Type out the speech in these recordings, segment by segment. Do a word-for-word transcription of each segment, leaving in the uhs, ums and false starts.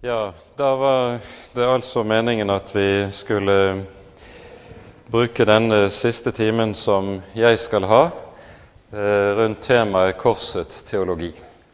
Ja, da var det altså meningen at vi skulle bruke denne siste timen som jeg skal ha, eh, rundt temaet korsets teologi.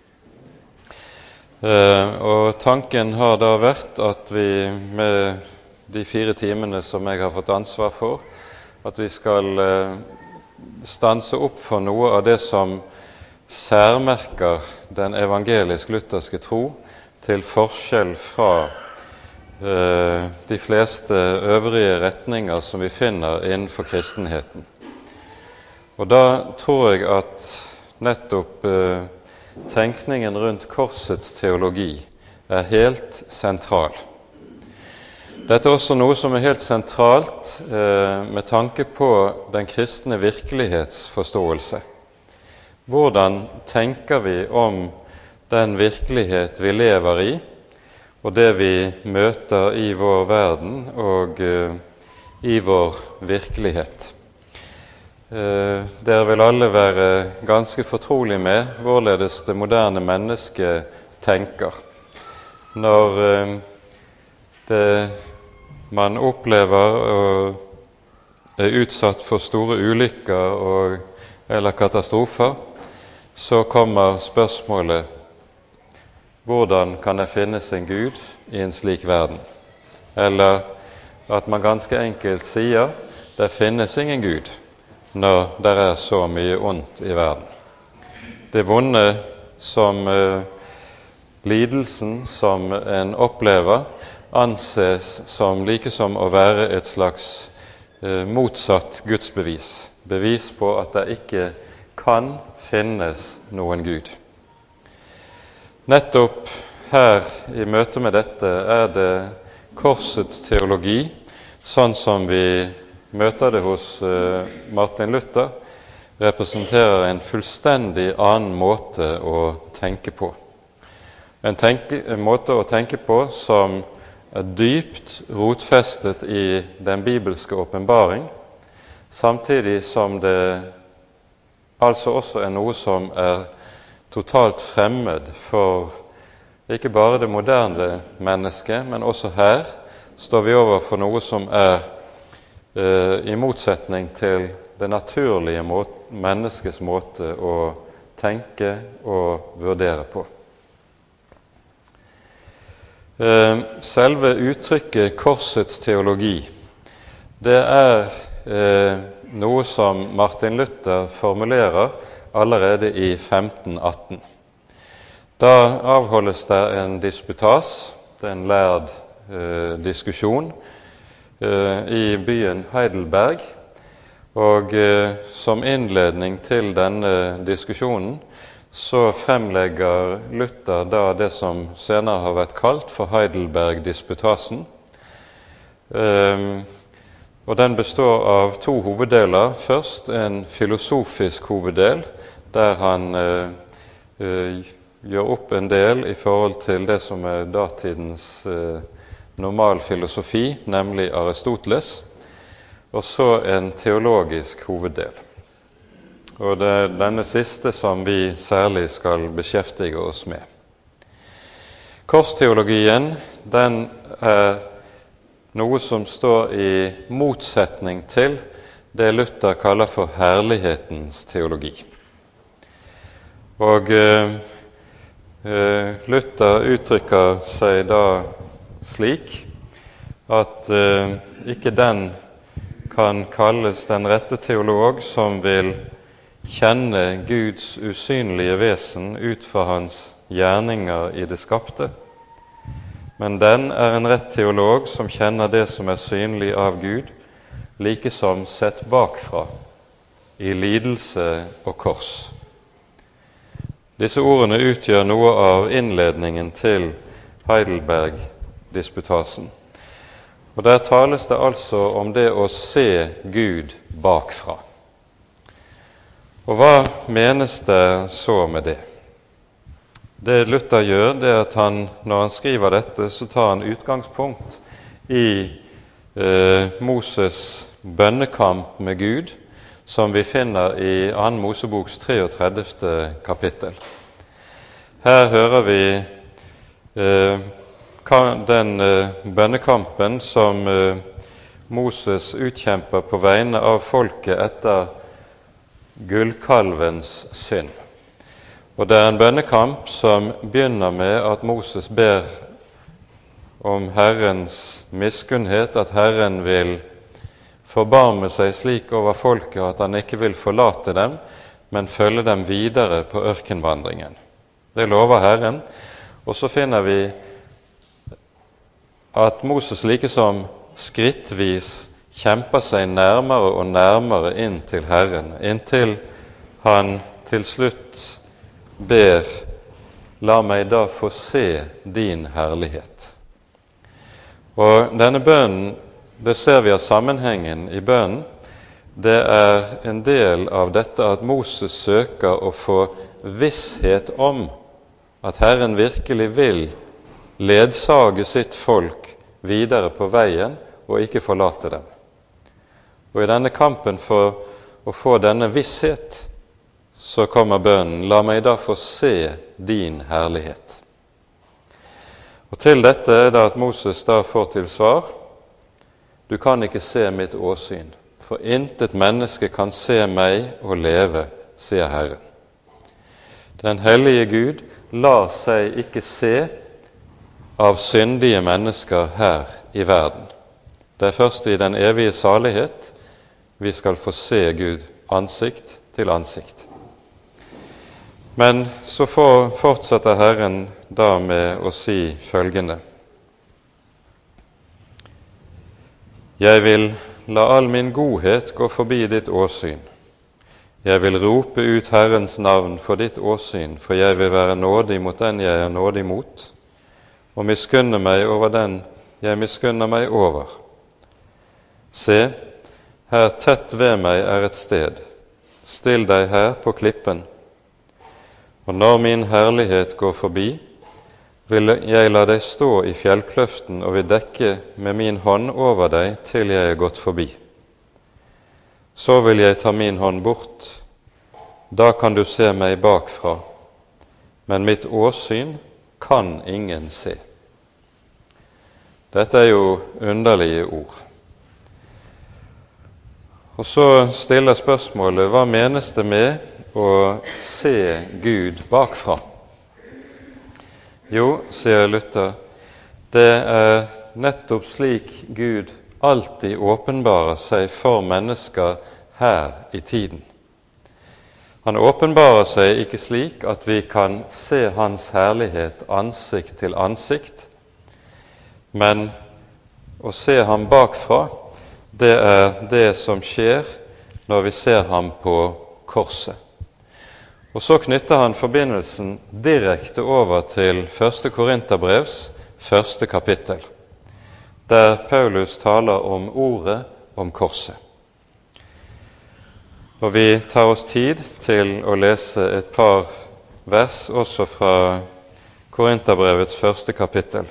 Eh, og tanken har da vært at vi med de fire timene som jeg har fått ansvar for, at vi skal eh, stanse opp for noe av det som særmerker den evangelisk-lutherske tro, til forskjell fra eh, de fleste øvrige retninger som vi finner innenfor kristenheten. Og da tror jeg at nettopp eh, tenkningen rundt korsets teologi er helt sentral. Dette er også noe som er helt sentralt eh, med tanke på den kristne virkelighetsforståelse. Hvordan tenker vi om den virkelighet vi lever i, og det vi møter i vår verden og uh, i vår virkelighet? Uh, dere vil alle være ganske fortrolige med hvorledes det moderne mennesket tenker. Når uh, det man opplever og er utsatt for store ulykker og, eller katastrofer, så kommer spørsmålet: hvordan kan det finnes en Gud i en slik verden? Eller at man ganske enkelt sier det finnes ingen Gud når det er så mye ondt i verden. Det vonde som uh, lidelsen som en opplever anses som like som å være et slags uh, motsatt gudsbevis. Bevis på at det ikke kan finnes noen Gud. Nettopp her i møte med dette er det korsets teologi, sånn som vi møter det hos uh, Martin Luther, representerer en fullstendig annen måte å tenke på. En, tenke, en måte å tenke på som er dypt rotfestet i den bibelske åpenbaring, samtidig som det altså også er noe som er totalt fremmed for ikke bare det moderne mennesket, men også her står vi overfor noe som er eh, i motsetning til det naturlige måte, menneskets måte å tenke og vurdere på. Eh, selve uttrykket korsets teologi, det er eh, noe som Martin Luther formulerer allerede i femten atten. Da avholdes det en disputas, det er en lærd eh, diskusjon, eh, i byen Heidelberg, og eh, som innledning til denne diskusjonen så fremlegger Luther da det som senere har vært kalt for Heidelberg-disputasen. Eh, og den består av to hoveddeler. Først en filosofisk hoveddel, der han eh, eh, gjør opp en del i forhold til det som er datidens eh, normal filosofi, nemlig Aristoteles, og så en teologisk hoveddel. Og det er denne siste som vi særlig skal beskjeftige oss med. Korsteologien, den er noe som står i motsetning til det Luther kaller for herlighetens teologi. Og eh, Luther uttrykker seg da slik at eh, ikke den kan kalles den rette teolog som vil kjenne Guds usynlige vesen ut fra hans gjerninger i det skapte, men den er en rett teolog som kjenner det som er synlig av Gud, like som sett bakfra, i lidelse og kors. Disse ordene utgjør noe av innledningen til Heidelberg-disputasen. Og der tales det altså om det å se Gud bakfra. Og hva menes det så med det? Det Luther gjør, det er at han, når han skriver dette, så tar han utgangspunkt i eh, Moses bønnekamp med Gud, som vi finner i annen Moseboks trettiende kapittel. Her hører vi eh, den bønnekampen som Moses utkjemper på vegne av folket etter gullkalvens synd. Og det er en bønnekamp som begynner med at Moses ber om Herrens miskunnhet, at Herren vil forbarme seg slik over folket at han ikke vil forlate dem, men følge dem videre på ørkenvandringen. Det lover Herren, og så finner vi at Moses likesom skrittvis kjemper seg nærmere og nærmere inn til Herren, inntil han til slutt ber, la meg da få se din herlighet. Og denne bønnen, det ser vi av sammenhengen i bønnen, det er en del av dette at Moses søker å få visshet om at Herren virkelig vil ledsage sitt folk videre på veien og ikke forlate dem. Og i denne kampen for å få denne visshet, så kommer bønnen, la meg da få se din herlighet. Og til dette er det at Moses da får til svar, du kan ikke se mitt åsyn, for intet menneske kan se meg og leve, sier Herren. Den hellige Gud lar seg ikke se av syndige mennesker her i verden. Det er først i den evige salighet vi skal få se Gud ansikt til ansikt. Men så fortsetter Herren da med å si følgende. Jeg vil la all min godhet gå forbi ditt åsyn. Jeg vil rope ut Herrens navn for ditt åsyn, for jeg vil være nådig mot den jeg er nådig mot, og miskunne meg over den jeg miskunner meg over. Se, her tett ved meg er et sted. Still deg her på klippen. Og når min herlighet går forbi, vil jeg la deg stå i fjellkløften og vil dekke med min hånd over deg til jeg er gått forbi. Så vil jeg ta min hånd bort. Da kan du se meg bakfra, men mitt åsyn kan ingen se. Dette er jo underlige ord. Og så stiller spørsmålet, hva menes det med å se Gud bakfra? Jo, sier Luther, det er nettopp slik Gud alltid åpenbarer seg for mennesker her i tiden. Han åpenbarer seg ikke slik at vi kan se hans herlighet ansikt til ansikt, men å se ham bakfra, det er det som skjer når vi ser ham på korset. Og så knytter han forbindelsen direkte over til første Korinterbrevs første kapittel, der Paulus taler om ordet om korset. Og vi tar oss tid til å lese et par vers også fra Korinterbrevets første kapittel.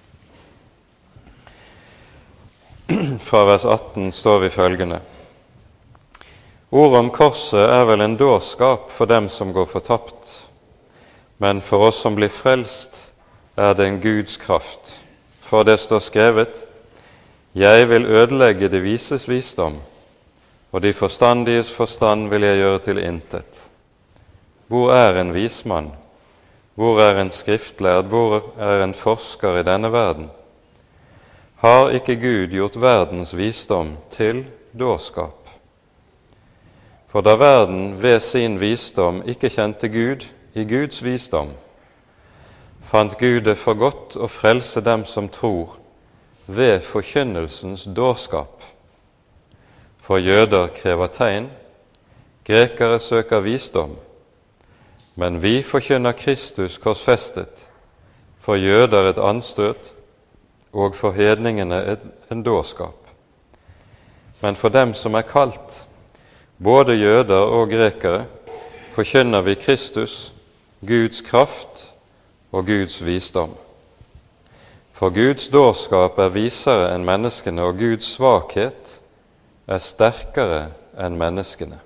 Fra vers atten står vi følgende. Ordet om korset er vel en dårskap for dem som går fortapt, men for oss som blir frelst er det en Guds kraft. For det står skrevet, jeg vil ødelegge det vises visdom, og de forstandiges forstand vil jeg gjøre til intet. Hvor er en vismann? Hvor er en skriftlærd? Hvor er en forsker i denne verden? Har ikke Gud gjort verdens visdom til dårskap? For da verden ved sin visdom ikke kjente Gud i Guds visdom, fant Gud det for godt å frelse dem som tror ved forkynnelsens dårskap. For jøder krever tegn, grekere søker visdom, men vi forkynner Kristus korsfestet, for jøder et anstøt, og for hedningene en dårskap. Men for dem som er kalt, både jøder og grekere, forkynner vi Kristus, Guds kraft og Guds visdom. For Guds dårskap er visere enn menneskene, og Guds svakhet er sterkere enn menneskene.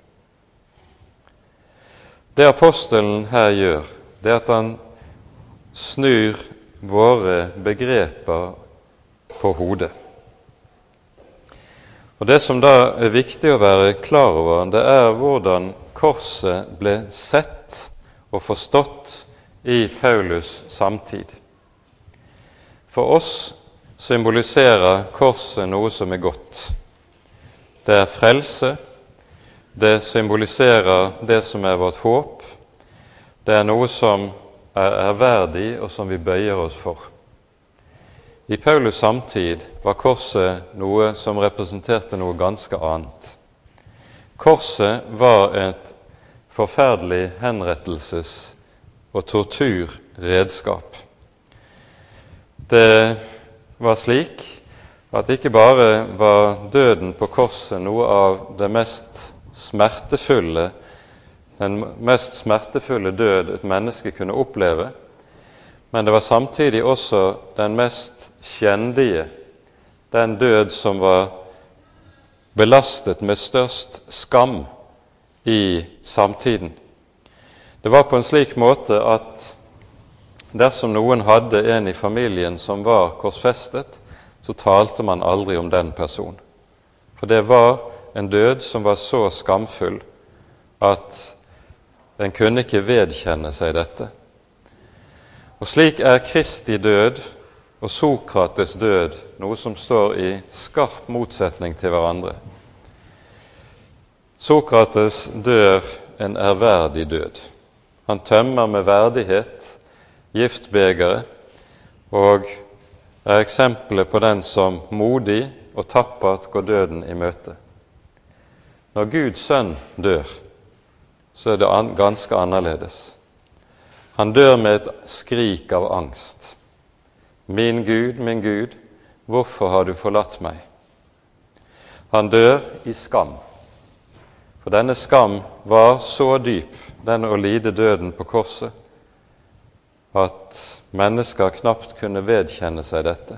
Det apostelen her gjør, det er at han snur våre begreper på hodet. Og det som da er viktig å være klar over, det er hvordan korset ble sett og forstått i Paulus samtid. For oss symboliserer korset noe som er godt. Det er frelse, det symboliserer det som er vårt håp, det er noe som er ærverdig og som vi bøyer oss for. I Paulus samtid var korset noe som representerte noe ganske annet. Korset var et forferdelig henrettelses- og torturredskap. Det var slik at ikke bare var døden på korset noe av det mest smertefulle, den mest smertefulle død et menneske kunne oppleve, men det var samtidig også den mest kjendige, den død som var belastet med størst skam i samtiden. Det var på en slik måte at dersom noen hadde en i familien som var korsfestet, så talte man aldri om den personen. For det var en død som var så skamfull at en kunne ikke vedkjenne seg dette. Og slik er Kristi død og Sokrates død noe som står i skarp motsetning til hverandre. Sokrates dør en ærverdig død. Han tømmer med verdighet giftbegeret og er eksempelet på den som modig og tappert går døden i møte. Når Guds sønn dør, så er det ganske annerledes. Han dør med et skrik av angst. Min Gud, min Gud, hvorfor har du forlatt meg? Han dør i skam. For denne skam var så dyp, den å lide døden på korset, at mennesker knapt kunne vedkjenne seg dette.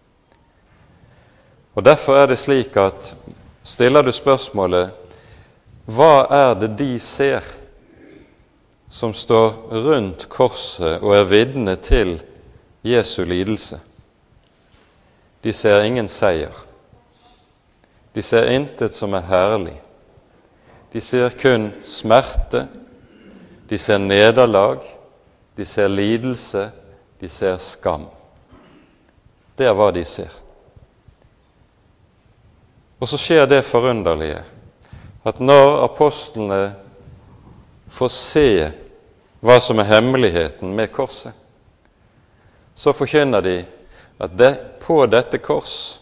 Og derfor er det slik at, stiller du spørsmålet, hva er det de ser som står rundt korset og er vitne til Jesu lidelse? De ser ingen seier. De ser intet som er herlig. De ser kun smerte, de ser nederlag, de ser lidelse, de ser skam. Det er hva de ser. Og så skjer det forunderlige, at når apostlene får se hva som er hemmeligheten med korset, så forkynner de at det, på dette kors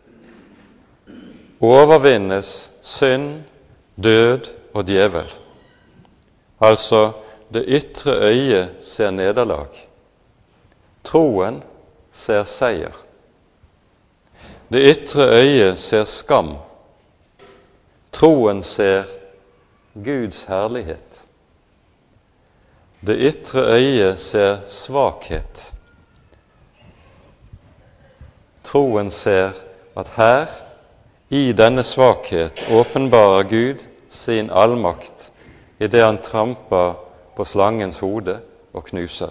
overvinnes synd, død og djevel. Altså, det ytre øyet ser nederlag. Troen ser seier. Det ytre øyet ser skam. Troen ser Guds herlighet. Det ytre øyet ser svakhet. Troen ser at her, i denne svakhet, åpenbarer Gud sin allmakt i det han tramper på slangens hode og knuser.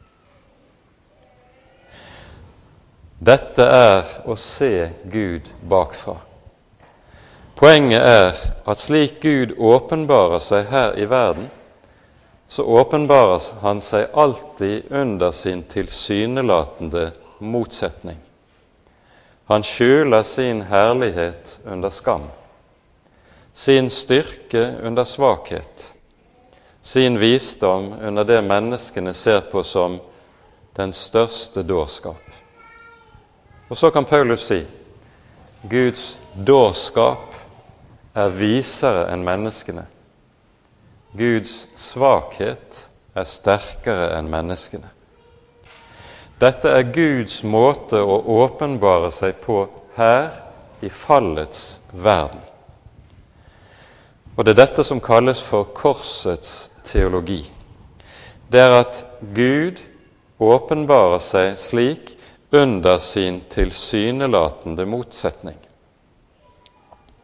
Dette er å se Gud bakfra. Poenget er at slik Gud åpenbarer seg her i verden, så åpenbarer han seg alltid under sin tilsynelatende motsetning. Han skjuler sin herlighet under skam, sin styrke under svakhet, sin visdom under det menneskene ser på som den største dårskap. Og så kan Paulus si, Guds dårskap er visere enn menneskene. Guds svakhet er sterkere enn menneskene. Dette er Guds måte å åpenbare seg på her i fallets verden. Og det er dette som kalles for korsets teologi. Det er at Gud åpenbarer seg slik under sin tilsynelatende motsetning.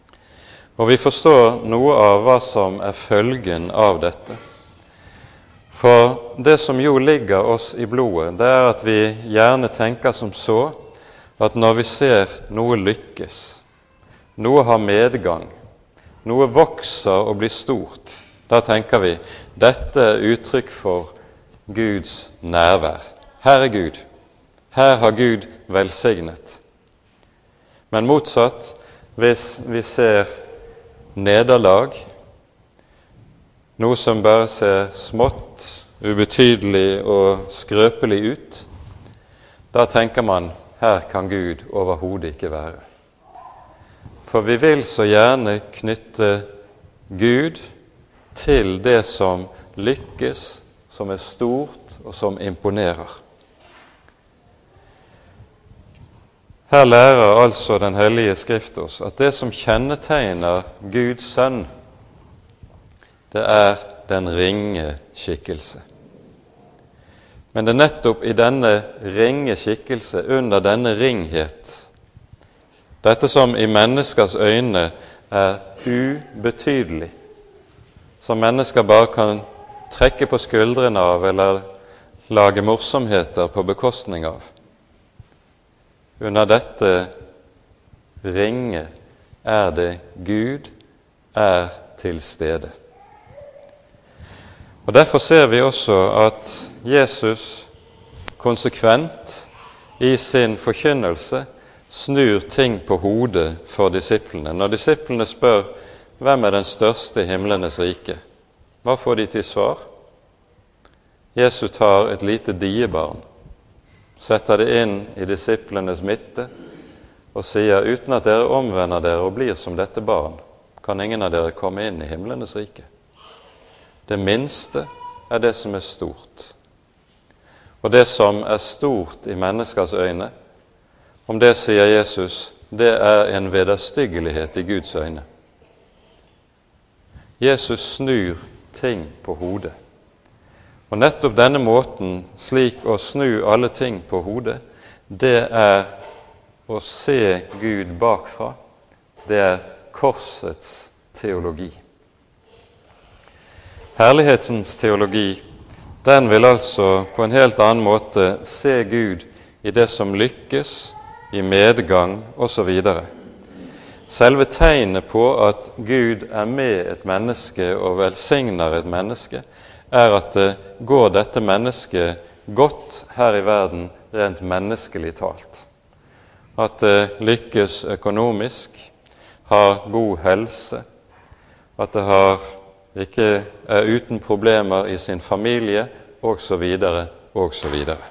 Og vi forstår noe av hva som er følgen av dette. For det som jo ligger oss i blodet, det er at vi gjerne tenker som så, at når vi ser noe lykkes, noe har medgang, noe vokser og blir stort, da tenker vi, dette er uttrykk for Guds nærvær. Her er Gud. Her har Gud velsignet. Men motsatt, hvis vi ser nederlag, noe som bare ser smått, ubetydelig og skrøpelig ut, da tenker man, her kan Gud overhodet ikke være. For vi vil så gjerne knytte Gud til det som lykkes, som er stort og som imponerer. Her lærer altså Den hellige Skrift oss at det som kjennetegner Guds sønn, det er den ringe skikkelse. Men det er nettopp i denne ringe skikkelse, under denne ringhet, dette som i menneskers øyne er ubetydelig, som mennesker bare kan trekke på skuldrene av eller lage morsomheter på bekostning av. Under dette ringe er det Gud er til stede. Og derfor ser vi også at Jesus konsekvent i sin forkynnelse snur ting på hodet for disiplene. Når disiplene spør hvem er den største i himlenes rike, hva får de til svar? Jesus tar et lite diebarn, setter det inn i disiplenes midte og sier, uten at dere omvender dere og blir som dette barn, kan ingen av dere komme inn i himlenes rike. Det minste er det som er stort. Og det som er stort i menneskers øyne, om det sier Jesus, det er en vederstyggelighet i Guds øyne. Jesus snur ting på hodet. Og nettopp denne måten, slik å snu alle ting på hodet, det er å se Gud bakfra. Det er korsets teologi. Herlighetens teologi, den vil altså på en helt annen måte se Gud i det som lykkes, i medgang og så videre. Selve tegnet på at Gud er med et menneske og velsigner et menneske, er at det går dette mennesket godt her i verden, rent menneskelig talt. At det lykkes økonomisk, har god helse, at det har, ikke er uten problemer i sin familie, og så videre, og så videre.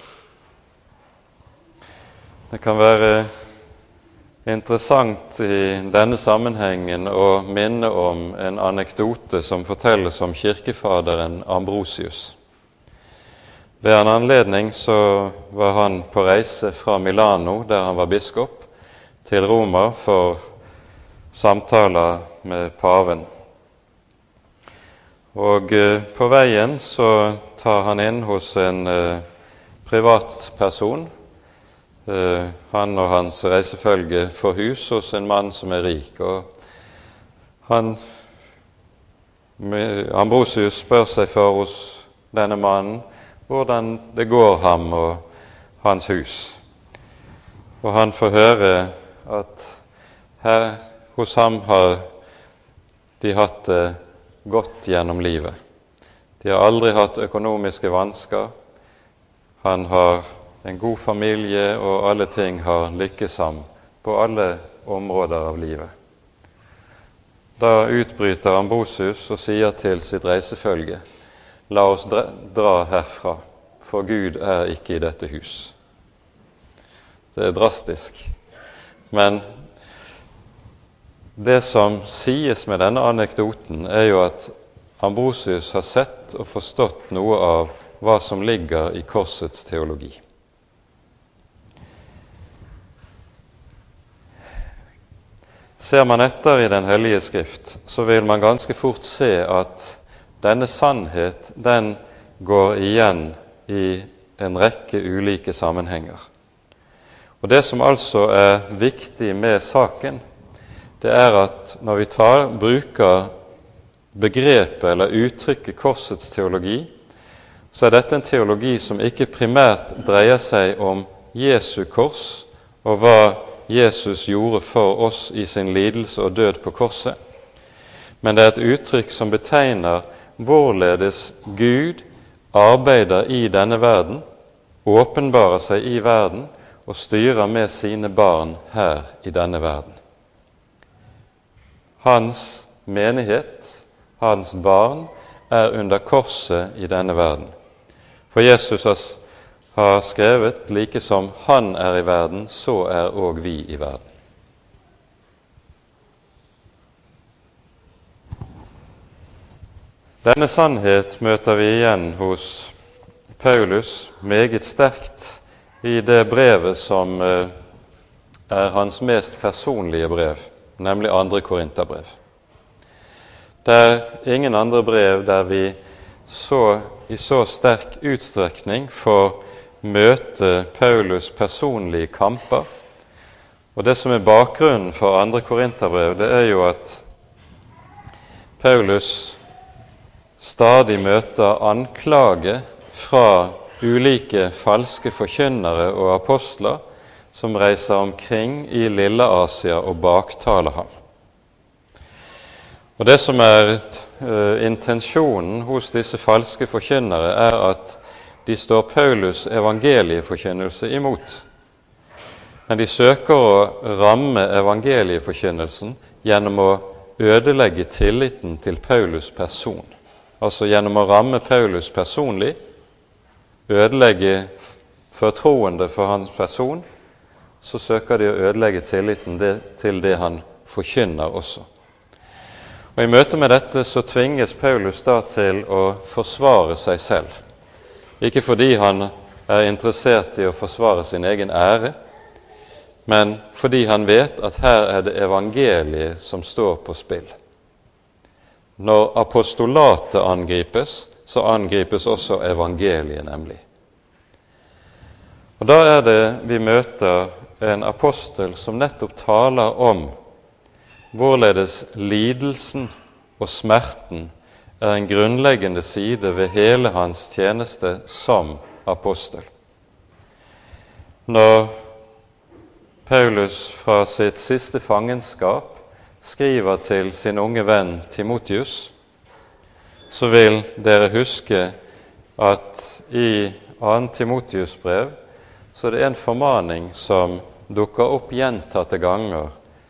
Det kan være interessant i denne sammenhengen å minne om en anekdote som fortelles om kirkefaderen Ambrosius. Ved en anledning så var han på reise fra Milano, der han var biskop, til Roma for samtaler med paven. Og på veien så tar han inn hos en eh, privatperson. Uh, han og hans reisefølge får hus hos en mann som er rik, og han, Ambrosius spør seg for hos denne mannen hvordan det går ham og hans hus. Og han får høre at her hos ham har de hatt det godt gjennom livet. De har aldri hatt økonomiske vansker. Han har en god familie, og alle ting har lykkes ham på alle områder av livet. Da utbryter Ambrosius og sier til sitt reisefølge, la oss dra herfra, for Gud er ikke i dette hus. Det er drastisk. Men det som sies med denne anekdoten er jo at Ambrosius har sett og forstått noe av hva som ligger i korsets teologi. Ser man etter i Den hellige Skrift, så vil man ganske fort se at denne sannhet, den går igjen i en rekke ulike sammenhenger. Og det som altså er viktig med saken, det er at når vi tar, bruker begrepet eller uttrykket korsets teologi, så er dette en teologi som ikke primært dreier seg om Jesu kors og hva Jesus gjorde for oss i sin lidelse og død på korset, men det er et uttrykk som betegner hvorledes Gud arbeider i denne verden, åpenbarer seg i verden og styrer med sine barn her i denne verden. Hans menighet, hans barn, er under korset i denne verden. For Jesus har skrevet, like som han er i verden, så er også vi i verden. Denne sannhet møter vi igjen hos Paulus meget sterkt i det brevet som er hans mest personlige brev, nemlig andre Korinterbrev. Det er ingen andre brev der vi så, i så sterk utstrekning får møte Paulus personlige kamper. Og det som er bakgrunnen for andre Korinterbrev, det er jo at Paulus stadig møter anklage fra ulike falske forkynnere og apostler som reiser omkring i Lille Asia og baktaler ham. Og det som er uh, intensjonen hos disse falske forkynnere, er at de står Paulus evangelieforkynnelse imot. Men de søker å ramme evangelieforkynnelsen gjennom å ødelegge tilliten til Paulus person. Altså gjennom å ramme Paulus personlig, ødelegge fortroende for hans person, så søker de å ødelegge tilliten til det han forkynner også. Og i møte med dette så tvinges Paulus da til å forsvare seg selv. Ikke fordi han er interessert i å forsvare sin egen ære, men fordi han vet at her er det evangeliet som står på spill. Når apostolatet angripes, så angripes også evangeliet nemlig. Og da er det vi møter en apostel som nettopp taler om hvorledes lidelsen og smerten er en grunnleggende side ved hele hans tjeneste som apostel. Når Paulus fra sitt siste fangenskap skriver til sin unge venn Timotheus, så vil dere huske at i andre Timotheus brev så er det en formaning som dukker opp gjentatte ganger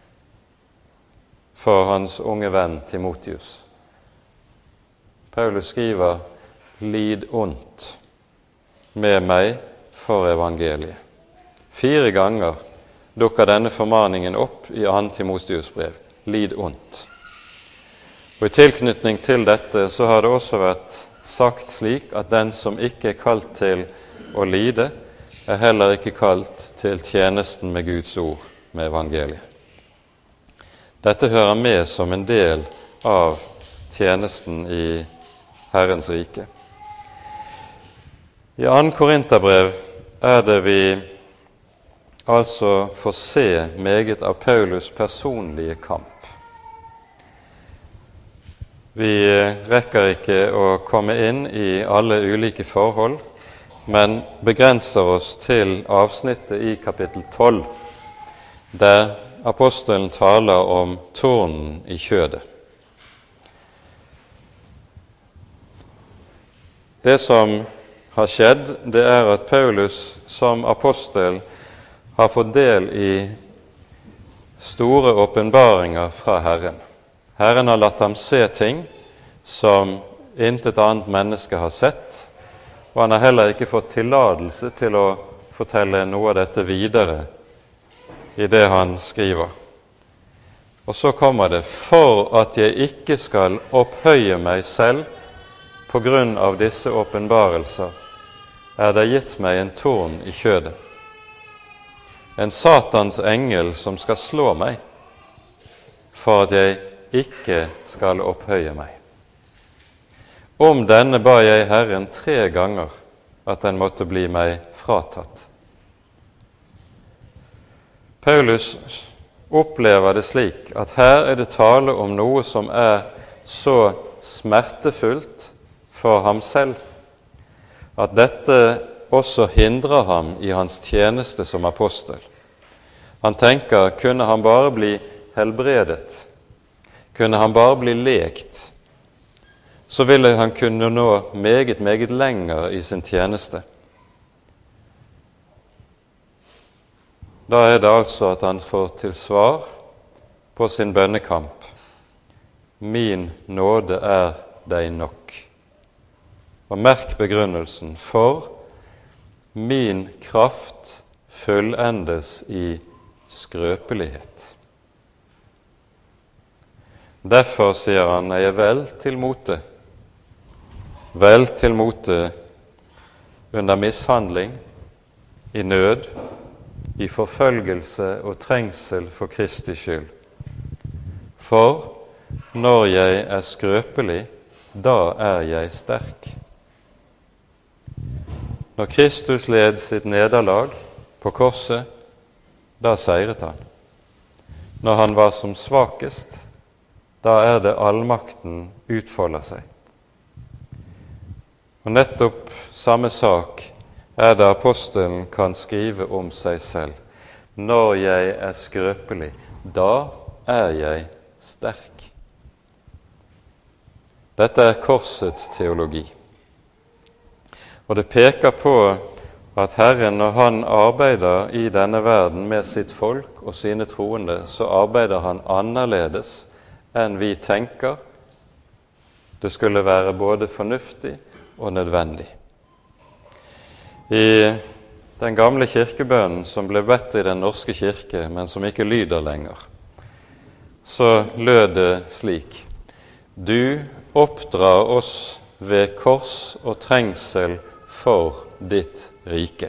for hans unge venn Timotheus. Paulus skriver, lid ondt med meg for evangeliet. Fire ganger dukker denne formaningen opp i andre Timotheus brev, lid ondt. Og i tilknytning til dette så har det også vært sagt slik at den som ikke er kalt til å lide, er heller ikke kalt til tjenesten med Guds ord, med evangeliet. Dette hører med som en del av tjenesten i Herrens rike. I andre Korinterbrev er det vi altså får se meget av Paulus personlige kamp. Vi rekker ikke å komme inn i alle ulike forhold, men begrenser oss til avsnittet i kapittel tolv, der apostelen taler om tornen i kjødet. Det som har skjedd, det er at Paulus som apostel har fått del i store åpenbaringer fra Herren. Herren har latt ham se ting som intet annet menneske har sett, og han har heller ikke fått tilladelse til å fortelle noe av dette videre i det han skriver. Og så kommer det, for at jeg ikke skal opphøye meg selv på grunn av disse åpenbarelser, er det gitt meg en torn i kjødet. En Satans engel som skal slå meg, for at jeg ikke skal opphøye meg. Om denne ba jeg Herren tre ganger at den måtte bli meg fratatt. Paulus opplever det slik at her er det tale om noe som er så smertefullt for ham selv, at dette også hindrer ham i hans tjeneste som apostel. Han tenker, kunne han bare bli helbredet, kunne han bare bli lekt, så ville han kunne nå meget, meget lenger i sin tjeneste. Da er det altså at han får til svar på sin bønnekamp: min nåde er deg nok. Og merk begrunnelsen: for min kraft fullendes i skrøpelighet. Derfor, sier han, er jeg vel til mote, vel til mote under mishandling, i nød, i forfølgelse og trengsel for Kristi skyld. For når jeg er skrøpelig, da er jeg sterk. Når Kristus led sitt nederlag på korset, da seiret han. Når han var som svakest, da er det allmakten utfolder seg. Og nettopp samme sak er det apostelen kan skrive om seg selv. Når jeg er skrøpelig, da er jeg sterk. Dette er korsets teologi. Og det peker på at Herren, når han arbeider i denne verden med sitt folk og sine troende, så arbeider han annerledes enn vi tenker det skulle være både fornuftig og nødvendig. I den gamle kirkebønnen som ble bedt i den norske kirke, men som ikke lyder lenger, så lød det slik: du oppdrar oss ved kors og trengsel for ditt rike.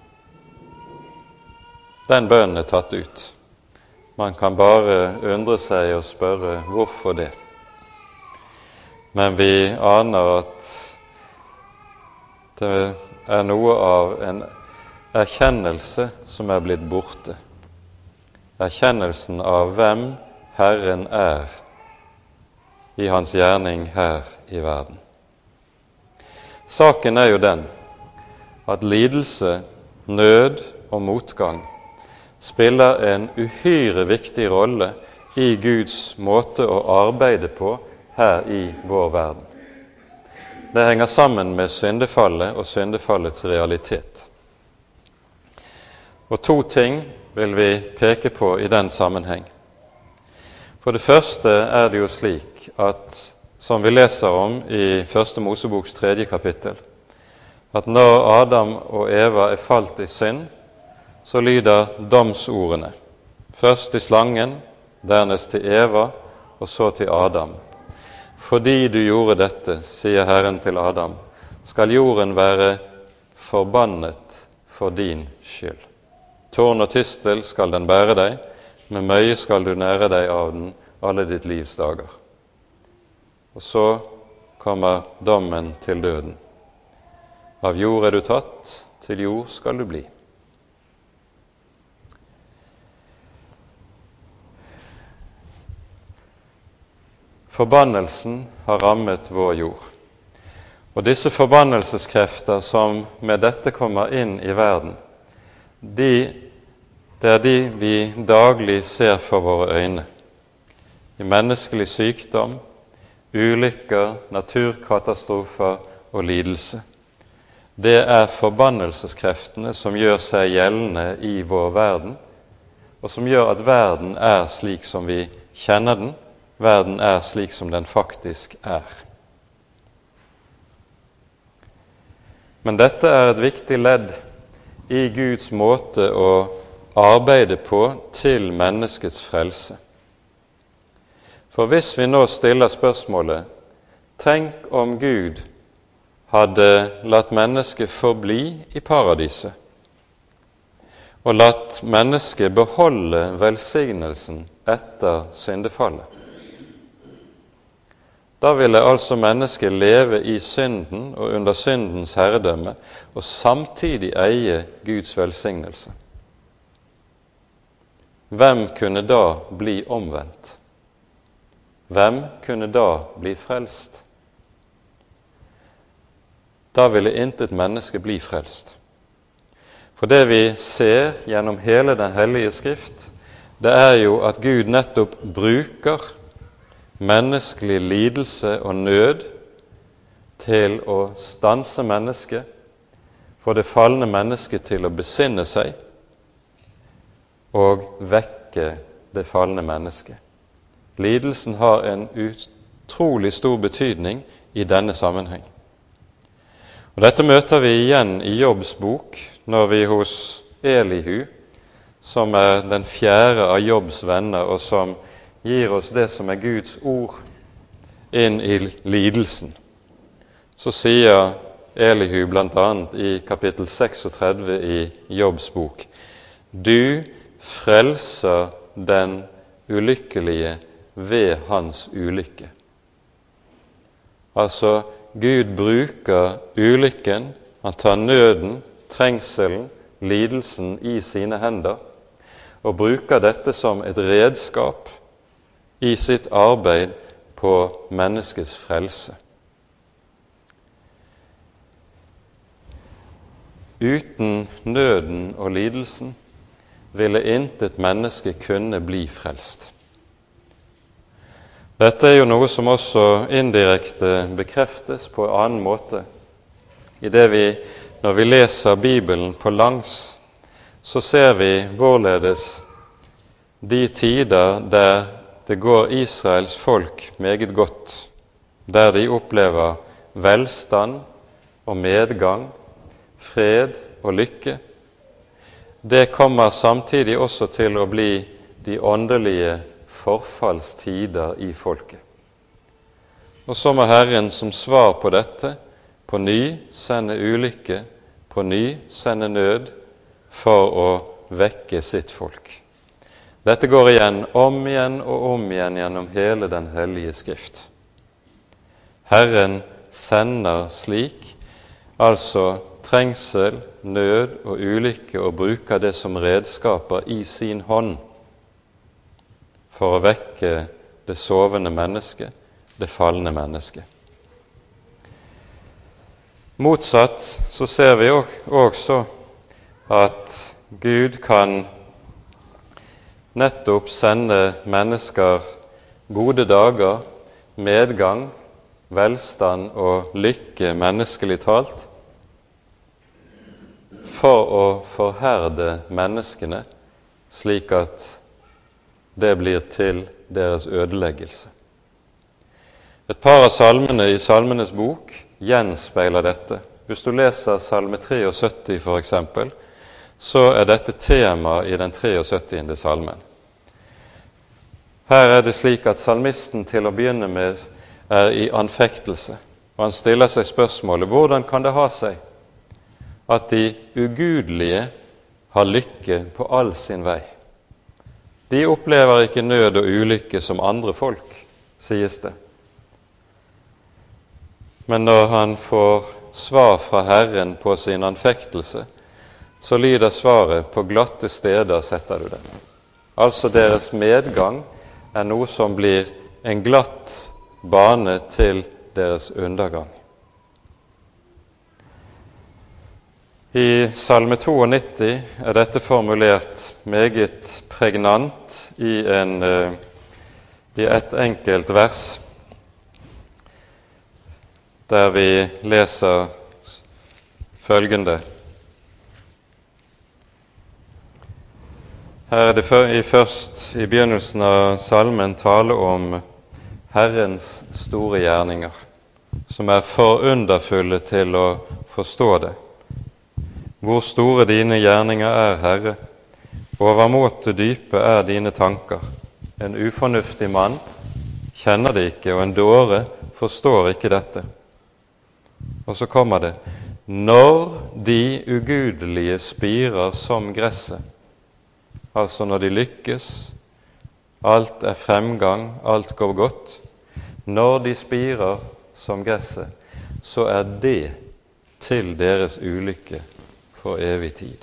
Den bønnen er tatt ut. Man kan bare undre seg og spørre hvorfor det. Men vi aner at det er noe av en erkjennelse som er blitt borte. Erkjennelsen av hvem Herren er i hans gjerning her i verden. Saken er jo den at lidelse, nød og motgang spiller en uhyre viktig rolle i Guds måte å arbeide på her i vår verden. Det henger sammen med syndefallet og syndefallets realitet. Og to ting vil vi peke på i den sammenheng. For det første er det jo slik at, som vi leser om i første Moseboks tredje kapittel, at når Adam og Eva er falt i synd, så lyder domsordene, først til slangen, dernest til Eva, og så til Adam. Fordi du gjorde dette, sier Herren til Adam, skal jorden være forbannet for din skyld. Tårn og tistel skal den bære deg, med møye skal du nære deg av den alle ditt livs dager. Og så kommer dommen til døden. Av jord er du tatt, til jord skal du bli. Forbannelsen har rammet vår jord. Og disse forbannelseskrefter som med dette kommer inn i verden, de, det er de vi daglig ser for våre øyne. I menneskelig sykdom, ulykker, naturkatastrofer og lidelse. Det er forbannelseskreftene som gjør seg gjeldende i vår verden, og som gjør at verden er slik som vi kjenner den. Verden er slik som den faktisk er. Men dette er et viktig ledd i Guds måte å arbeide på til menneskets frelse. For hvis vi nå stiller spørsmålet, tenk om Gud hadde latt mennesket forbli i paradiset, og latt mennesket beholde velsignelsen etter syndefallet. Da ville altså mennesket leve i synden og under syndens herredømme, og samtidig eie Guds velsignelse. Hvem kunne da bli omvendt? Hvem kunne da bli frelst? da ville intet menneske bli frelst. For det vi ser gjennom hele Den hellige skrift, det er jo at Gud nettopp bruker menneskelig lidelse og nød til å stanse mennesket, for det falne mennesket til å besinne seg og vekke det falne mennesket. Lidelsen har en utrolig stor betydning i denne sammenheng. Og dette møter vi igjen i Jobbs bok, når vi hos Elihu, som er den fjerde av Jobbs venner, og som gir oss det som er Guds ord inn i lidelsen. Så sier Elihu blant annet i kapittel seksogtredve i Jobbs bok: Du frelser den ulykkelige ved hans ulykke. Altså, Gud bruker ulykken, han tar nøden, trengselen, lidelsen i sine hender, og bruker dette som et redskap i sitt arbeid på menneskets frelse. Uten nøden og lidelsen ville intet menneske kunne bli frelst. Dette er jo noe som også indirekte bekreftes på en annen måte. I det vi, når vi leser Bibelen på langs, så ser vi hvorledes de tider der det går Israels folk meget godt, der de opplever velstand og medgang, fred og lykke, det kommer samtidig også til å bli de åndelige forfallstider i folket. Og så må Herren som svar på dette på ny sende ulykke, på ny sende nød, for å vekke sitt folk. Dette går igjen om igjen og om igjen gjennom hele Den hellige skrift. Herren sender slik, altså trengsel, nød og ulykke, og bruker det som redskaper i sin hånd for å vekke det sovende mennesket, det falne mennesket. Motsatt så ser vi også at Gud kan nettopp sende mennesker gode dager, medgang, velstand og lykke menneskelig talt, for å forherde menneskene, slik at det blir til deres ødeleggelse. Et par av salmene i Salmenes bok gjenspeiler dette. Hvis du leser salme syttitre for eksempel, så er dette tema i den syttitre salmen. Her er det slik at salmisten til å begynne med er i anfektelse, og han stiller seg spørsmålet: hvordan kan det ha seg at de ugudelige har lykke på all sin vei? De opplever ikke nød og ulykke som andre folk, sies det. Men når han får svar fra Herren på sin anfektelse, så lyder svaret: på glatte steder setter du dem. Altså deres medgang er noe som blir en glatt bane til deres undergang. I salme nittito er dette formulert meget pregnant i, en, i et enkelt vers, der vi leser følgende. Her er det i først i begynnelsen av salmen tale om Herrens store gjerninger, som er for underfulle til å forstå det. Hvor store dine gjerninger er, Herre, overmåte dype er dine tanker. En ufornuftig mann kjenner det ikke, og en dåre forstår ikke dette. Og så kommer det: når de ugudelige spirer som gresset, altså når de lykkes, alt er fremgang, alt går godt, når de spirer som gresset, så er det til deres ulykke for evig tid.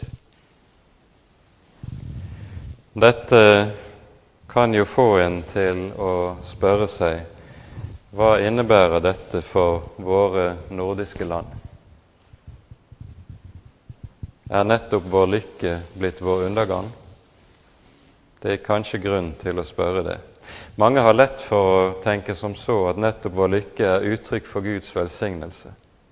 Dette kan jo få en til å spørre seg: hva innebærer dette for våre nordiske land? Er nettopp vår lykke blitt vår undergang? Det er kanskje grunn til å spørre det. Mange har lett for å tenke som så at nettopp vår lykke er uttrykk for Guds velsignelse.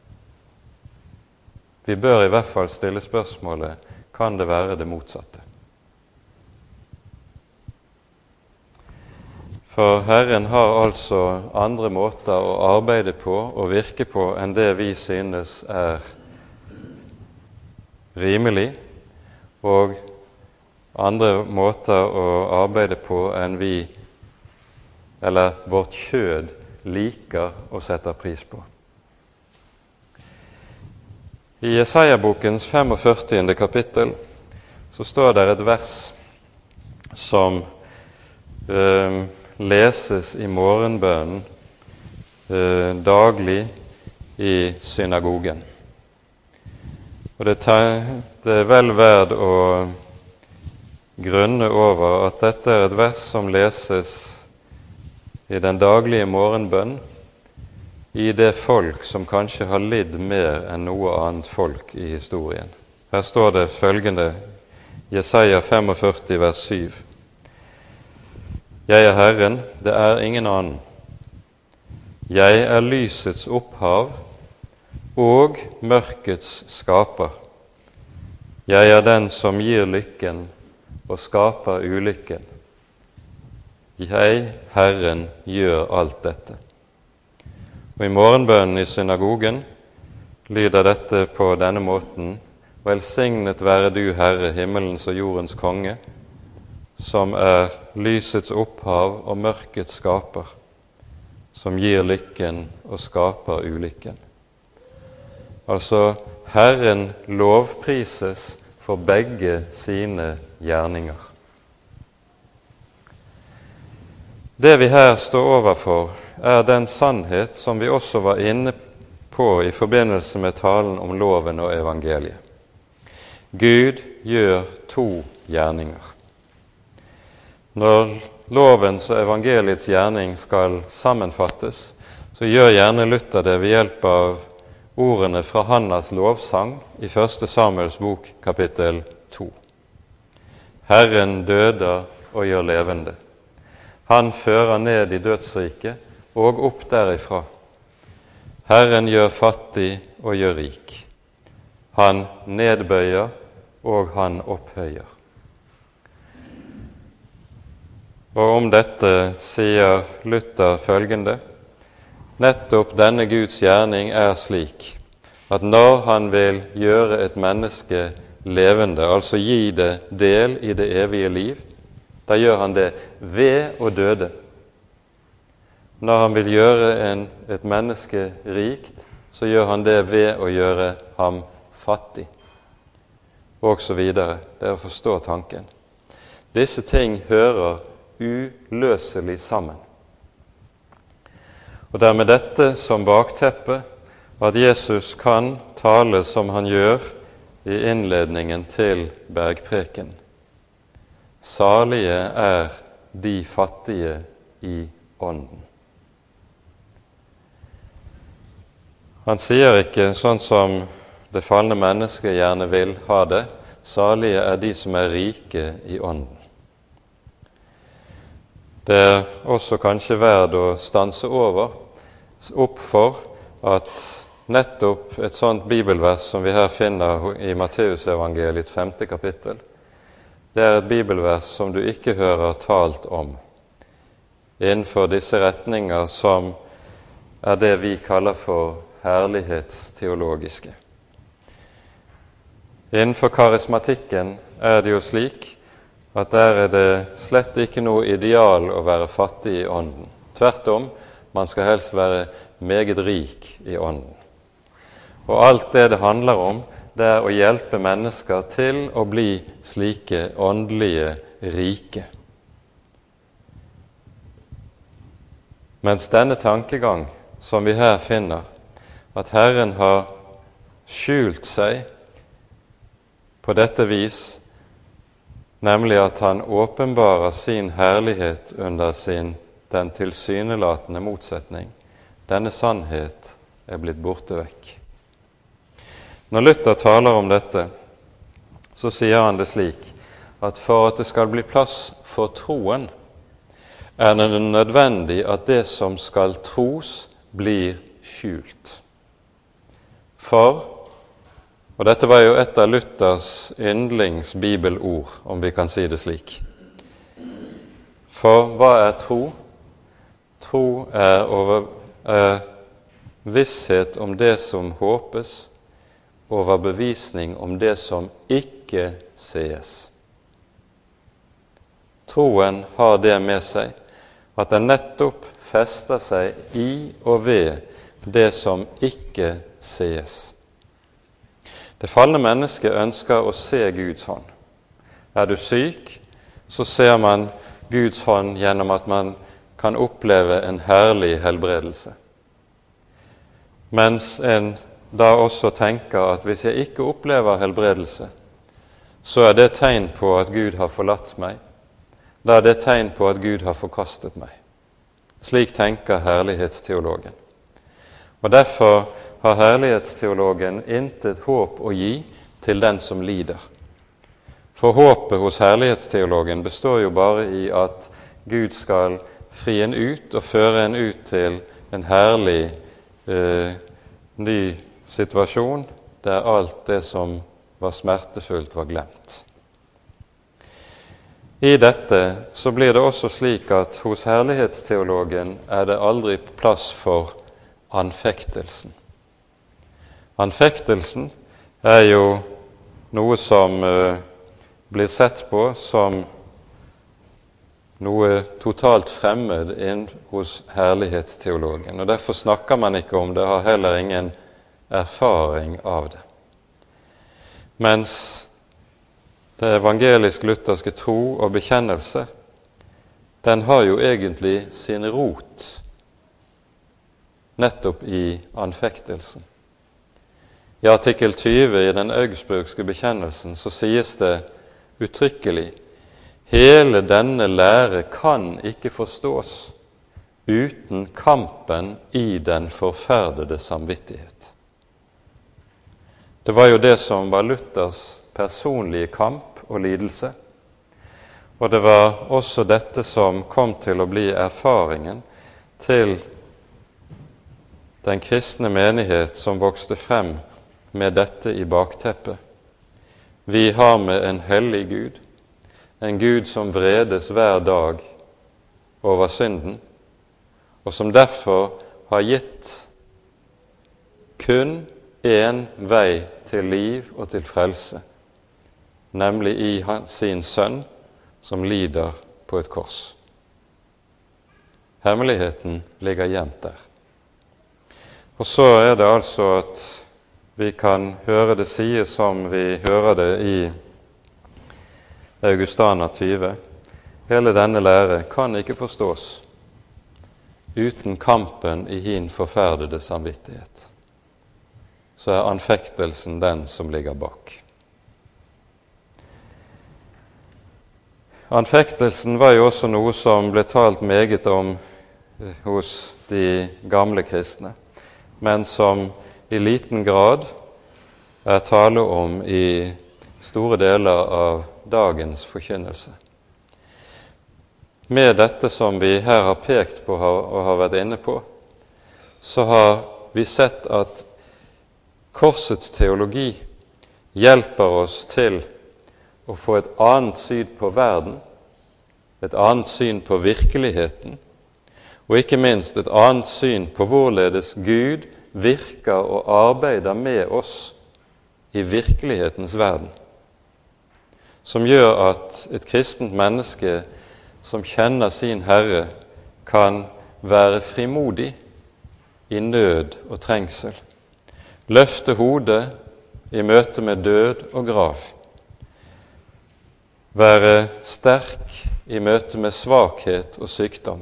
Vi bør i hvert fall stille spørsmålet, kan det være det motsatte? For Herren har altså andre måter å arbeide på og virke på enn det vi synes er rimelig, og andre måter å arbeide på enn vi, eller vårt kjød, liker og setter pris på. I Jesaja-bokens førtifemte kapittel så står det et vers som eh, leses i morgenbønnen eh, daglig i synagogen. Og det, det er vel verd å grunne over at dette er et vers som leses i den daglige morgenbønn i det folk som kanskje har lidd mer enn noe annet folk i historien. Her står det følgende, Jesaja førtifem, vers syv. Jeg er Herren, det er ingen annen. Jeg er lysets opphav og mørkets skaper. Jeg er den som gir lykken og skaper ulykken. Jeg, Herren, gjør alt dette. Og i morgenbønnen i synagogen lyder dette på denne måten: Velsignet være du, Herre, himmelens og jordens konge, som er lysets opphav og mørkets skaper, som gir lykken og skaper ulykken. Altså, Herren lovprises for begge sine gjerninger. Det vi her står overfor, er den sannhet som vi også var inne på i forbindelse med talen om loven og evangeliet. Gud gjør to gjerninger. Når lovens og evangeliets gjerning skal sammenfattes, så gjør gjerne Luther det ved hjelp av ordene fra Hannas lovsang i første Samuels bok, kapittel to. Herren døder og gjør levende. Han fører ned i dødsriket og opp derifra. Herren gjør fattig og gjør rik. Han nedbøyer og han opphøyer. Og om dette sier Luther følgende: nettopp denne Guds gjerning er slik at når han vil gjøre et menneske levende, altså gi det del i det evige liv, da gjør han det ved å døde. Når han vil gjøre en, et menneske rikt, så gjør han det ved å gjøre ham fattig, og så videre. Det er å forstå tanken. Disse ting hører uløselig sammen. Og det er med dette som bakteppe at Jesus kan tale som han gjør i innledningen til bergpreken. Salige er de fattige i ånden. Han sier ikke sånn som det falne mennesket gjerne vil ha det: salige er de som er rike i ånden. Det er også kanskje verd å stanse over opp for at nettopp et sånt bibelvers som vi her finner i Matteusevangeliets femte kapittel, det er et bibelvers som du ikke hører talt om innenfor disse retninger som er det vi kaller for herlighetsteologiske. Innenfor karismatikken er det jo slik at der er det slett ikke noe ideal å være fattig i ånden. Tvert om, man skal helst være meget rik i ånden. Og alt det det handler om, det er å hjelpe mennesker til å bli slike åndelige rike. Mens denne tankegang som vi her finner, at Herren har skjult seg på dette vis, nemlig at han åpenbarer sin herlighet under sin, den tilsynelatende motsetning, denne sannhet er blitt borte vekk. Når Luther taler om dette, så sier han det slik at for at det skal bli plass for troen, er det nødvendig at det som skal tros, blir skjult. For, og dette var jo et av Luthers yndlingsbibelord, om vi kan si det slik. For hva er tro? Tro er, over, er visshet om det som håpes, overbevisning om det som ikke sees. Troen har det med seg at den nettopp fester seg i og ved det som ikke sees. Det falne mennesket ønsker å se Guds hånd. Er du syk, så ser man Guds hånd gjennom at man kan oppleve en herlig helbredelse. Mens en da også tenker at hvis jeg ikke opplever helbredelse, så er det tegn på at Gud har forlatt meg. Da er det tegn på at Gud har forkastet meg. Slik tenker herlighetsteologen. Og derfor har herlighetsteologen intet håp å gi til den som lider. For håpet hos herlighetsteologen består jo bare i at Gud skal fri en ut og føre en ut til en herlig eh, ny situasjon der alt det som var smertefullt var glemt. I dette så blir det også slik at hos herlighetsteologen er det aldri plass for anfektelsen. Anfektelsen er jo noe som uh, blir sett på som noe totalt fremmed inn hos herlighetsteologen, og derfor snakker man ikke om det, har heller ingen erfaring av det. Mens det evangelisk-lutherske tro og bekjennelse, den har jo egentlig sin rot nettopp i anfektelsen. I artikkel tyve i den augsburgske bekjennelsen så sies det uttrykkelig: hele denne lære kan ikke forstås uten kampen i den forferdede samvittighet. Det var jo det som var Luthers personlige kamp og lidelse, og det var også dette som kom til å bli erfaringen til den kristne menighet som vokste frem med dette i bakteppet. Vi har med en hellig Gud, en Gud som vredes hver dag over synden, og som derfor har gitt kun en vei til liv og til frelse, nemlig i sin sønn som lider på et kors. Hemmeligheten ligger gjemt der. Og så er det altså at vi kan høre det sies som vi hører det i Augustana tyve. Hele denne lære kan ikke forstås uten kampen i hin forferdede samvittighet. Så er anfektelsen den som ligger bak. Anfektelsen var jo også noe som ble talt meget om hos de gamle kristne, men som i liten grad er tale om i store deler av dagens forkynnelse. Med dette som vi her har pekt på og har vært inne på, så har vi sett at korsets teologi hjelper oss til å få et annet syn på verden, et annet syn på virkeligheten, og ikke minst et annet syn på hvorledes Gud virker og arbeider med oss i virkelighetens verden, som gjør at et kristent menneske som kjenner sin Herre, kan være frimodig i nød og trengsel, løfte hodet i møte med død og grav, være sterk i møte med svakhet og sykdom.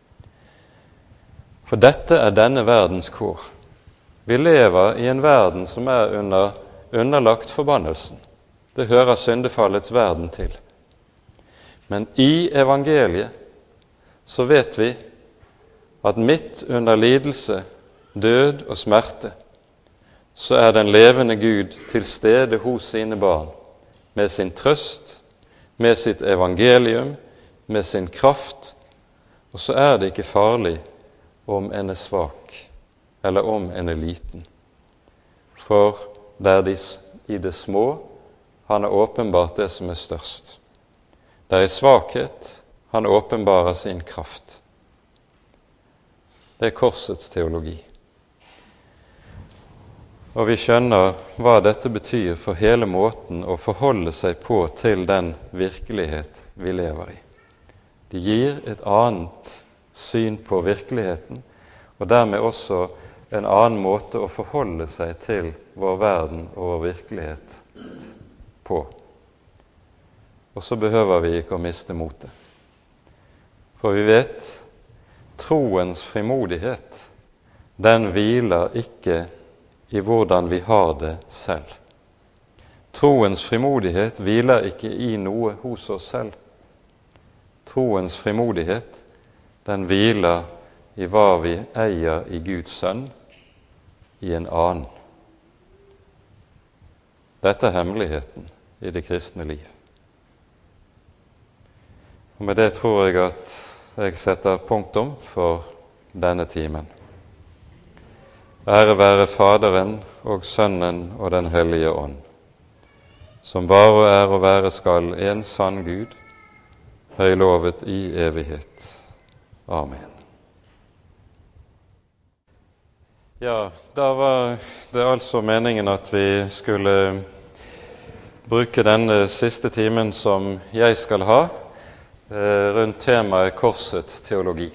For dette er denne verdens kår. Vi lever i en verden som er under, underlagt forbannelsen. Det hører syndefallets verden til. Men i evangeliet så vet vi at midt under lidelse, død og smerte, så er den levende Gud til stede hos sine barn med sin trøst, med sitt evangelium, med sin kraft, og så er det ikke farlig om en er svak, eller om en er liten. For det er de, i det små han er åpenbart det som er størst. Det er i svakhet han åpenbarer sin kraft. Det er korsets teologi. Og vi skjønner hva dette betyr for hele måten å forholde seg på til den virkelighet vi lever i. Det gir et annet syn på virkeligheten, og dermed også en annen måte å forholde seg til vår verden og vår virkelighet på. Og så behøver vi ikke å miste motet. For vi vet, troens frimodighet, den hviler ikke i hvordan vi har det selv. Troens frimodighet hviler ikke i noe hos oss selv. Troens frimodighet, den hviler i hva vi eier i Guds sønn, i en annen. Dette er hemmeligheten i det kristne liv. Og med det tror jeg at jeg setter punktum for denne timen. Ære være Faderen og Sønnen og den hellige ånd, som var og er og være skal en sann Gud, høylovet i evighet. Amen. Ja, da var det altså meningen at vi skulle bruke denne siste timen som jeg skal ha, rundt temaet korsets teologi.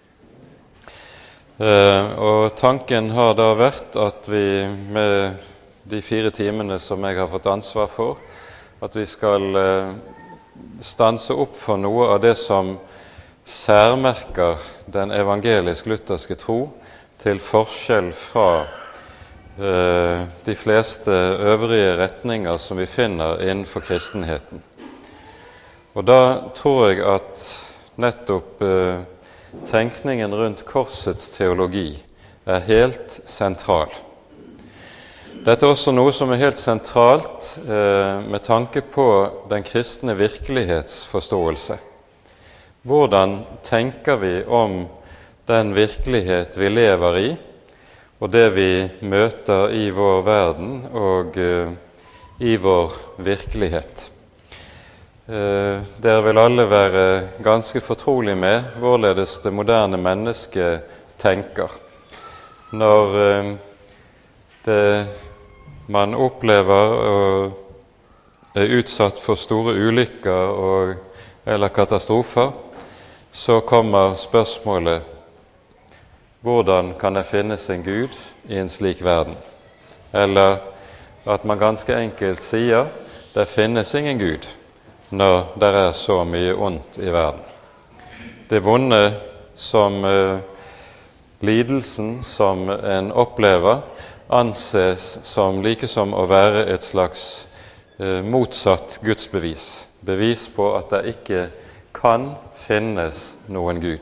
Og tanken har da vært at vi med de fire timene som jeg har fått ansvar for, at vi skal stanse opp for noe av det som særmerker den evangelisk-lutherske tro, til forskjell fra eh, de fleste øvrige retninger som vi finner innenfor kristenheten. Og da tror jeg at nettopp eh, tenkningen rundt korsets teologi er helt sentral. Dette er også noe som er helt sentralt eh, med tanke på den kristne virkelighetsforståelse. Hvordan tenker vi om den virkelighet vi lever i, og det vi møter i vår verden og uh, i vår virkelighet? Uh, dere vil alle være ganske fortrolige med hvorledes det moderne mennesket tenker. Når uh, det, man opplever og er utsatt for store ulykker og, eller katastrofer, så kommer spørsmålet: hvordan kan det finnes en Gud i en slik verden? Eller at man ganske enkelt sier det finnes ingen Gud når det er så mye ondt i verden. Det vonde som uh, lidelsen som en opplever anses som like som å være et slags uh, motsatt gudsbevis. Bevis på at det ikke kan finnes noen Gud.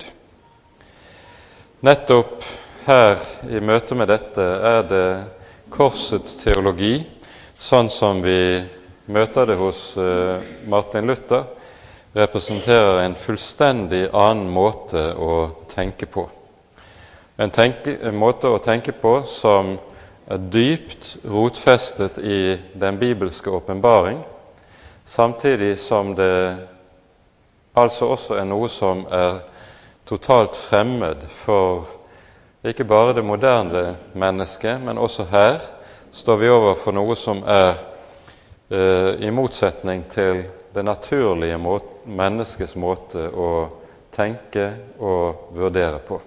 Nettopp her i møte med dette er det korsets teologi, sånn som vi møter det hos uh, Martin Luther, representerer en fullstendig annen måte å tenke på. En, tenke, en måte å tenke på som er dypt rotfestet i den bibelske åpenbaring, samtidig som det altså også er noe som er totalt fremmed for ikke bare det moderne mennesket, men også her står vi overfor noe som er eh, i motsetning til det naturlige måte, menneskets måte å tenke og vurdere på.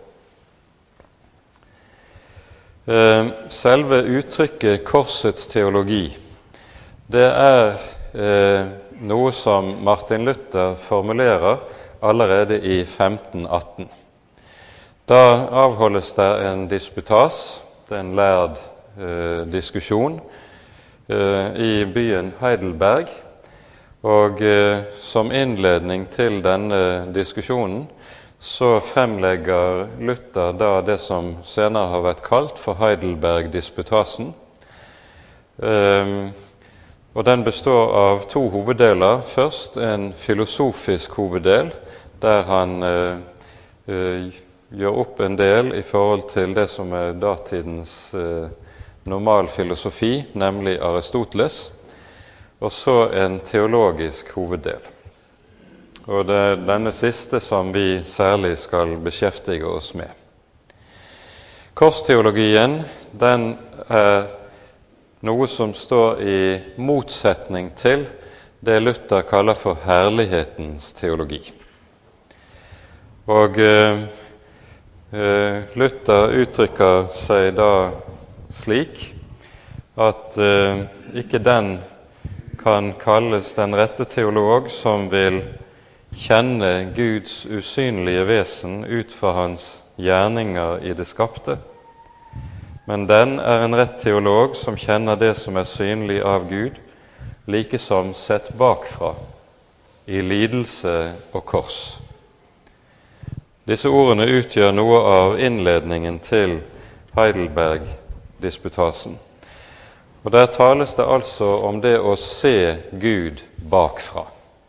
Eh, selve uttrykket korsets teologi, det er eh, noe som Martin Luther formulerer allerede i femten atten. Da avholdes det en disputas, det er en lærd eh, diskusjon, eh, i byen Heidelberg, og eh, som innledning til denne diskusjonen så fremlegger Luther da det som senere har vært kalt for Heidelberg-disputasen, eh, og den består av to hoveddeler. Først en filosofisk hoveddel, der han eh, eh, gjør opp en del i forhold til det som er datidens eh, normal filosofi, nemlig Aristoteles, og så en teologisk hoveddel. Og det er denne siste som vi særlig skal beskjeftige oss med. Korsteologien, den er noe som står i motsetning til det Luther kaller for herlighetens teologi. Og eh, Luther uttrykker seg da slik at eh, ikke den kan kalles den rette teolog som vil kjenne Guds usynlige vesen ut fra hans gjerninger i det skapte, men den er en rett teolog som kjenner det som er synlig av Gud, like som sett bakfra, i lidelse og kors. Disse ordene utgjør noe av innledningen til Heidelberg-disputasen. Og der tales det altså om det å se Gud bakfra.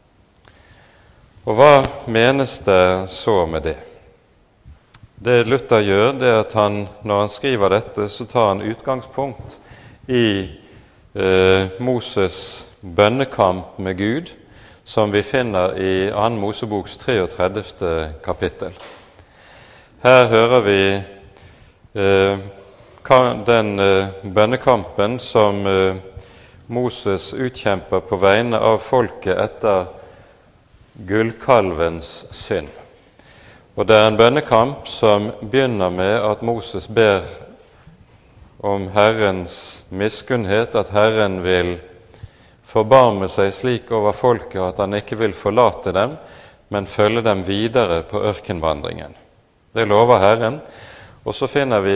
Og hva menes det så med det? Det Luther gjør, det er at han, når han skriver dette, så tar han utgangspunkt i eh, Moses bønnekamp med Gud, som vi finner i annen Moseboks treogtredivte kapittel. Her hører vi eh, den eh, bønnekampen som eh, Moses utkjemper på vegne av folket etter gullkalvens synd. Og det er en bønnekamp som begynner med at Moses ber om Herrens miskunnhet, at Herren vil forbarme seg slik over folket at han ikke vil forlate dem, men følge dem videre på ørkenvandringen. Det lover Herren, og så finner vi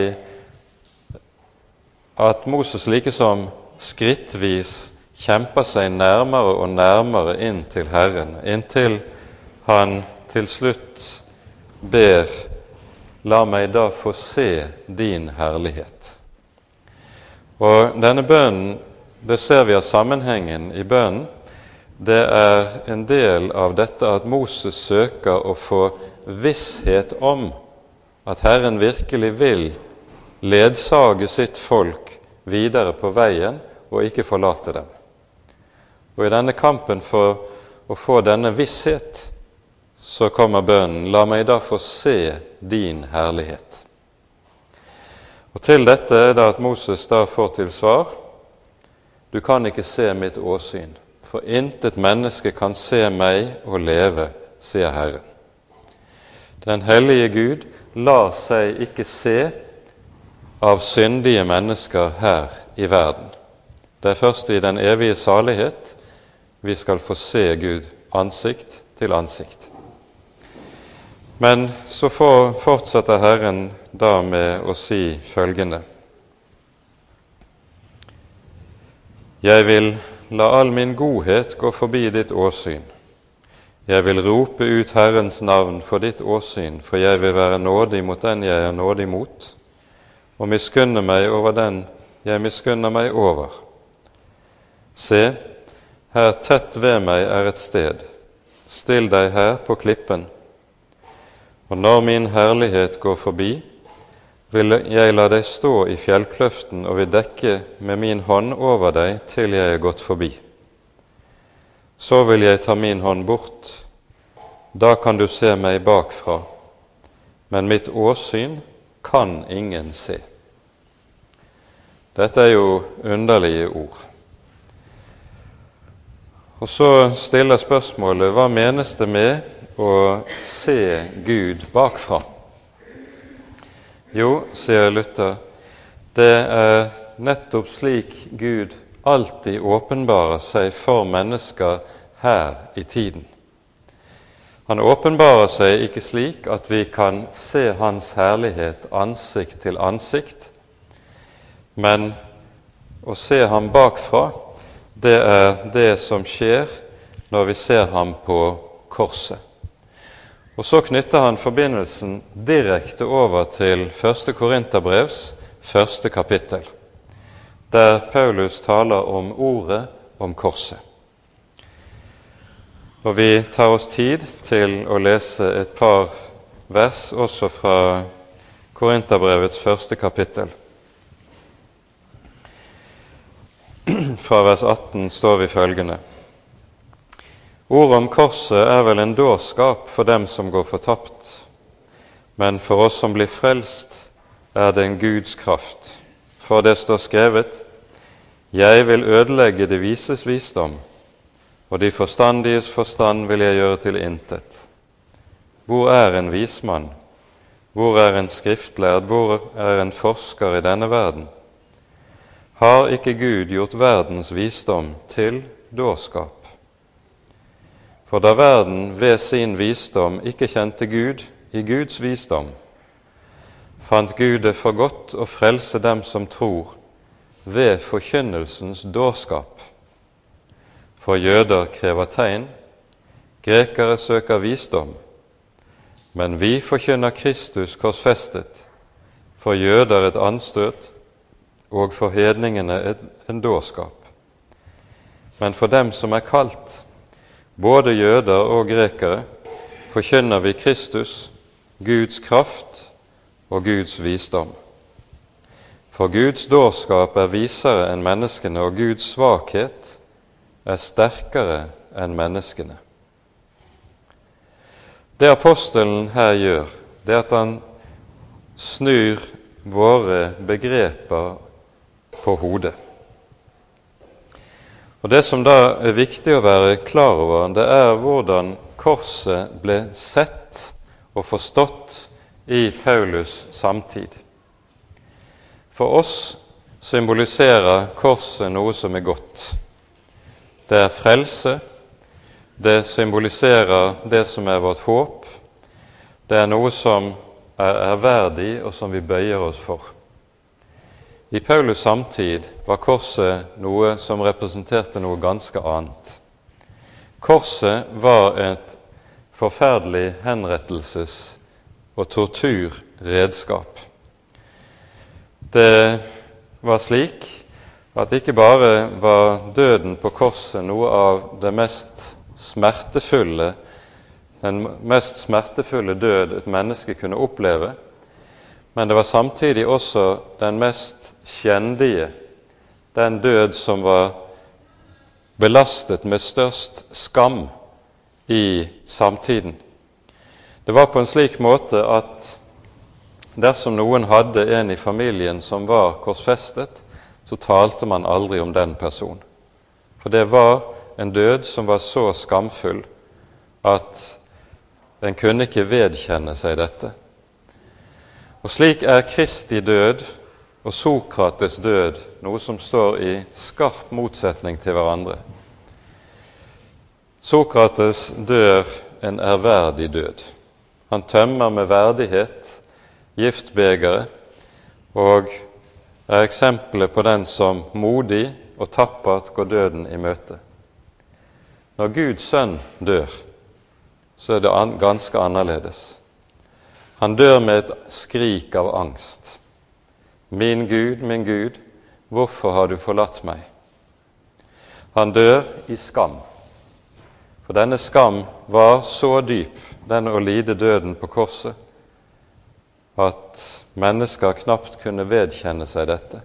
at Moses likesom skrittvis kjemper seg nærmere og nærmere inn til Herren, inntil han til slutt ber, la meg da få se din herlighet. Og denne bønnen, det ser vi av sammenhengen i bønnen, det er en del av dette at Moses søker å få visshet om at Herren virkelig vil ledsage sitt folk videre på veien og ikke forlate dem. Og i denne kampen for å få denne visshet, så kommer bønnen, la meg da få se din herlighet. Og til dette er det at Moses da får til svar, du kan ikke se mitt åsyn, for intet menneske kan se meg og leve, sier Herren. Den hellige Gud lar seg ikke se av syndige mennesker her i verden. Det er først i den evige salighet vi skal få se Gud ansikt til ansikt. Men så fortsetter Herren da med å si følgende. Jeg vil la all min godhet gå forbi ditt åsyn. Jeg vil rope ut Herrens navn for ditt åsyn, for jeg vil være nådig mot den jeg er nådig mot, og miskunne meg over den jeg miskunner meg over. Se, her tett ved meg er et sted. Still deg her på klippen. Og når min herlighet går forbi, vil jeg la deg stå i fjellkløften og vil dekke med min hånd over deg til jeg er gått forbi. Så vil jeg ta min hånd bort, da kan du se meg bakfra, men mitt åsyn kan ingen se. Dette er jo underlige ord. Og så stiller spørsmålet, hva menes det med å se Gud bakfra? Jo, sier Luther, det er nettopp slik Gud alltid åpenbarer seg for mennesker her i tiden. Han åpenbarer seg ikke slik at vi kan se hans herlighet ansikt til ansikt, men å se ham bakfra, det er det som skjer når vi ser ham på korset. Og så knytter han forbindelsen direkte over til første Korinterbrevs første kapittel, der Paulus taler om ordet om korset. Og vi tar oss tid til å lese et par vers også fra Korinterbrevets første kapittel. Fra vers atten står vi følgende: Ordet om korset er vel en dårskap for dem som går fortapt, men for oss som blir frelst, er det en Guds kraft. For det står skrevet: Jeg vil ødelegge de vises visdom, og de forstandiges forstand vil jeg gjøre til intet. Hvor er en vismann? Hvor er en skriftlærd? Hvor er en forsker i denne verden? Har ikke Gud gjort verdens visdom til dårskap? For da verden ved sin visdom ikke kjente Gud i Guds visdom, fant Gud det for godt å frelse dem som tror ved forkynnelsens dårskap. For jøder krever tegn, grekere søker visdom, men vi forkynner Kristus korsfestet, for jøder et anstøt, og for hedningene en dårskap. Men for dem som er kalt, både jøder og grekere, forkynner vi Kristus, Guds kraft og Guds visdom. For Guds dårskap er visere enn menneskene, og Guds svakhet er sterkere enn menneskene. Det apostelen her gjør, det er at han snur våre begreper på hodet. Og det som da er viktig å være klar over, det er hvordan korset ble sett og forstått i Paulus samtid. For oss symboliserer korset noe som er godt. Det er frelse, det symboliserer det som er vårt håp, det er noe som er ærverdig og som vi bøyer oss for. I Paulus samtid var korset noe som representerte noe ganske annet. Korset var et forferdelig henrettelses- og torturredskap. Det var slik at ikke bare var døden på korset noe av det mest smertefulle, den mest smertefulle død et menneske kunne oppleve, men det var samtidig også den mest skjendige, den død som var belastet med størst skam i samtiden. Det var på en slik måte at dersom noen hadde en i familien som var korsfestet, så talte man aldri om den personen. For det var en død som var så skamfull at en kunne ikke vedkjenne seg dette. Og slik er Kristi død og Sokrates død noe som står i skarp motsetning til hverandre. Sokrates dør en ærverdig død. Han tømmer med verdighet giftbegeret og er eksempelet på den som modig og tappert går døden i møte. Når Guds sønn dør, så er det ganske annerledes. Han dør med et skrik av angst. Min Gud, min Gud, hvorfor har du forlatt meg? Han dør i skam. For denne skam var så dyp, den å lide døden på korset, at mennesker knapt kunne vedkjenne seg dette.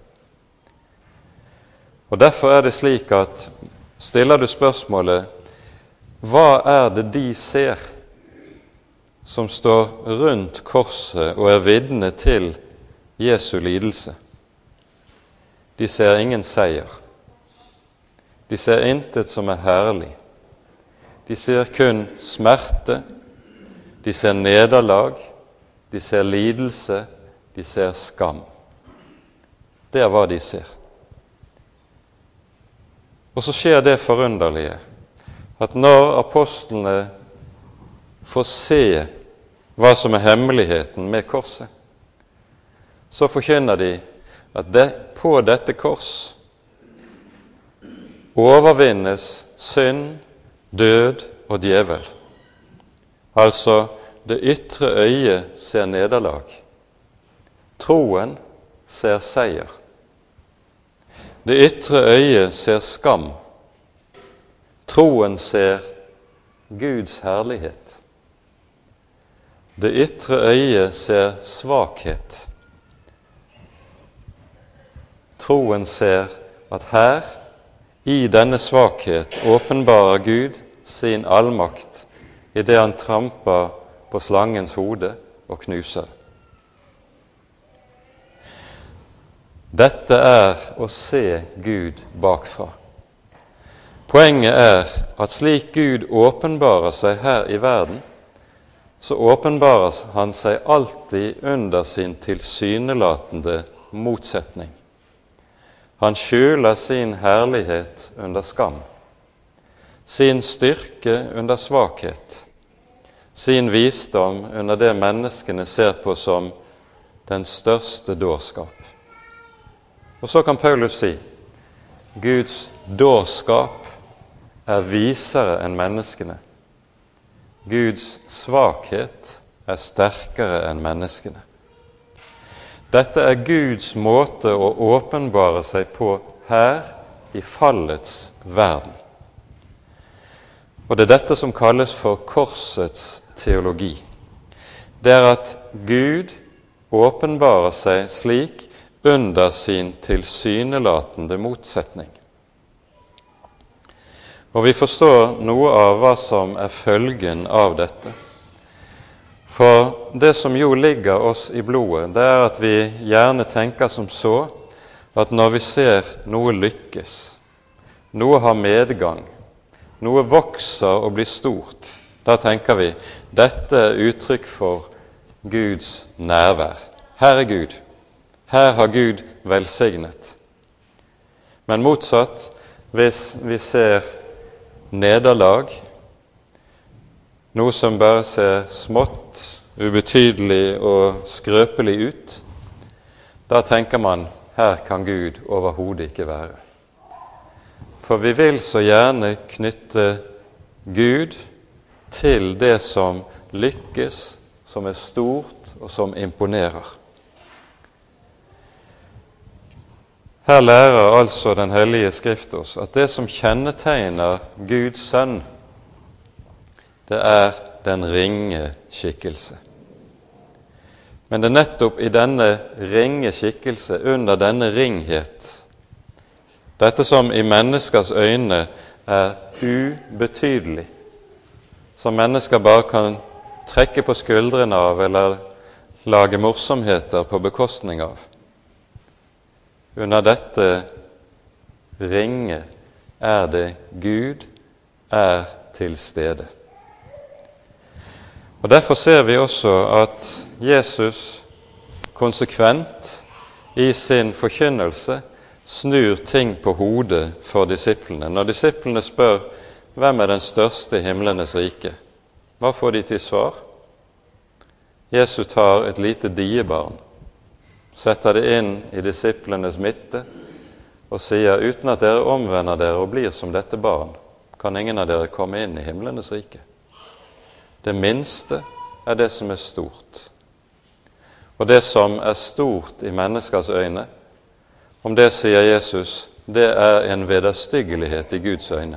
Og derfor er det slik at, stiller du spørsmålet, hva er det de ser som står rundt korset og er vitne til Jesu lidelse? De ser ingen seier. De ser intet som er herlig. De ser kun smerte, de ser nederlag, de ser lidelse, de ser skam. Det er hva de ser. Og så skjer det forunderlige, at når apostlene får se hva som er hemmeligheten med korset, så forkynner de at det, på dette kors overvinnes synd, død og djevel. Altså, det ytre øyet ser nederlag. Troen ser seier. Det ytre øyet ser skam Troen ser Guds herlighet. Det ytre øyet ser svakhet. Troen ser at her, i denne svakhet, åpenbarer Gud sin allmakt i det han tramper på slangens hode og knuser. Dette er å se Gud bakfra. Poenget er at slik Gud åpenbarer seg her i verden, så åpenbarer han seg alltid under sin tilsynelatende motsetning. Han skjuler sin herlighet under skam, sin styrke under svakhet, sin visdom under det menneskene ser på som den største dårskap. Og så kan Paulus si, Guds dårskap er visere enn menneskene. Guds svakhet er sterkere enn menneskene. Dette er Guds måte å åpenbare seg på her i fallets verden. Og det er dette som kalles for korsets teologi. Det er at Gud åpenbarer seg slik under sin tilsynelatende motsetning. Og vi forstår noe av hva som er følgen av dette. For det som jo ligger oss i blodet, det er at vi gjerne tenker som så, at når vi ser noe lykkes, noe har medgang, noe vokser og blir stort, da tenker vi, dette er uttrykk for Guds nærvær. Her er Gud. Her har Gud velsignet. Men motsatt, hvis vi ser nederlag, noe som bare ser smått, ubetydelig og skrøpelig ut, da tenker man, her kan Gud overhodet ikke være. For vi vil så gjerne knytte Gud til det som lykkes, som er stort og som imponerer. Her lærer altså Den hellige Skrift oss at det som kjennetegner Guds sønn, det er den ringe skikkelse. Men det er nettopp i denne ringe skikkelse, under denne ringhet, dette som i menneskers øyne er ubetydelig, som mennesker bare kan trekke på skuldrene av eller lage morsomheter på bekostning av. Under dette ringe er det Gud er til stede. Og derfor ser vi også at Jesus konsekvent i sin forkynnelse snur ting på hodet for disiplene. Når disiplene spør hvem er den største i himlenes rike, hva får de til svar? Jesus tar et lite diebarn, setter det inn i disiplenes midte og sier, uten at dere omvender dere og blir som dette barn, kan ingen av dere komme inn i himlenes rike. Det minste er det som er stort. Og det som er stort i menneskers øyne, om det sier Jesus, det er en vederstyggelighet i Guds øyne.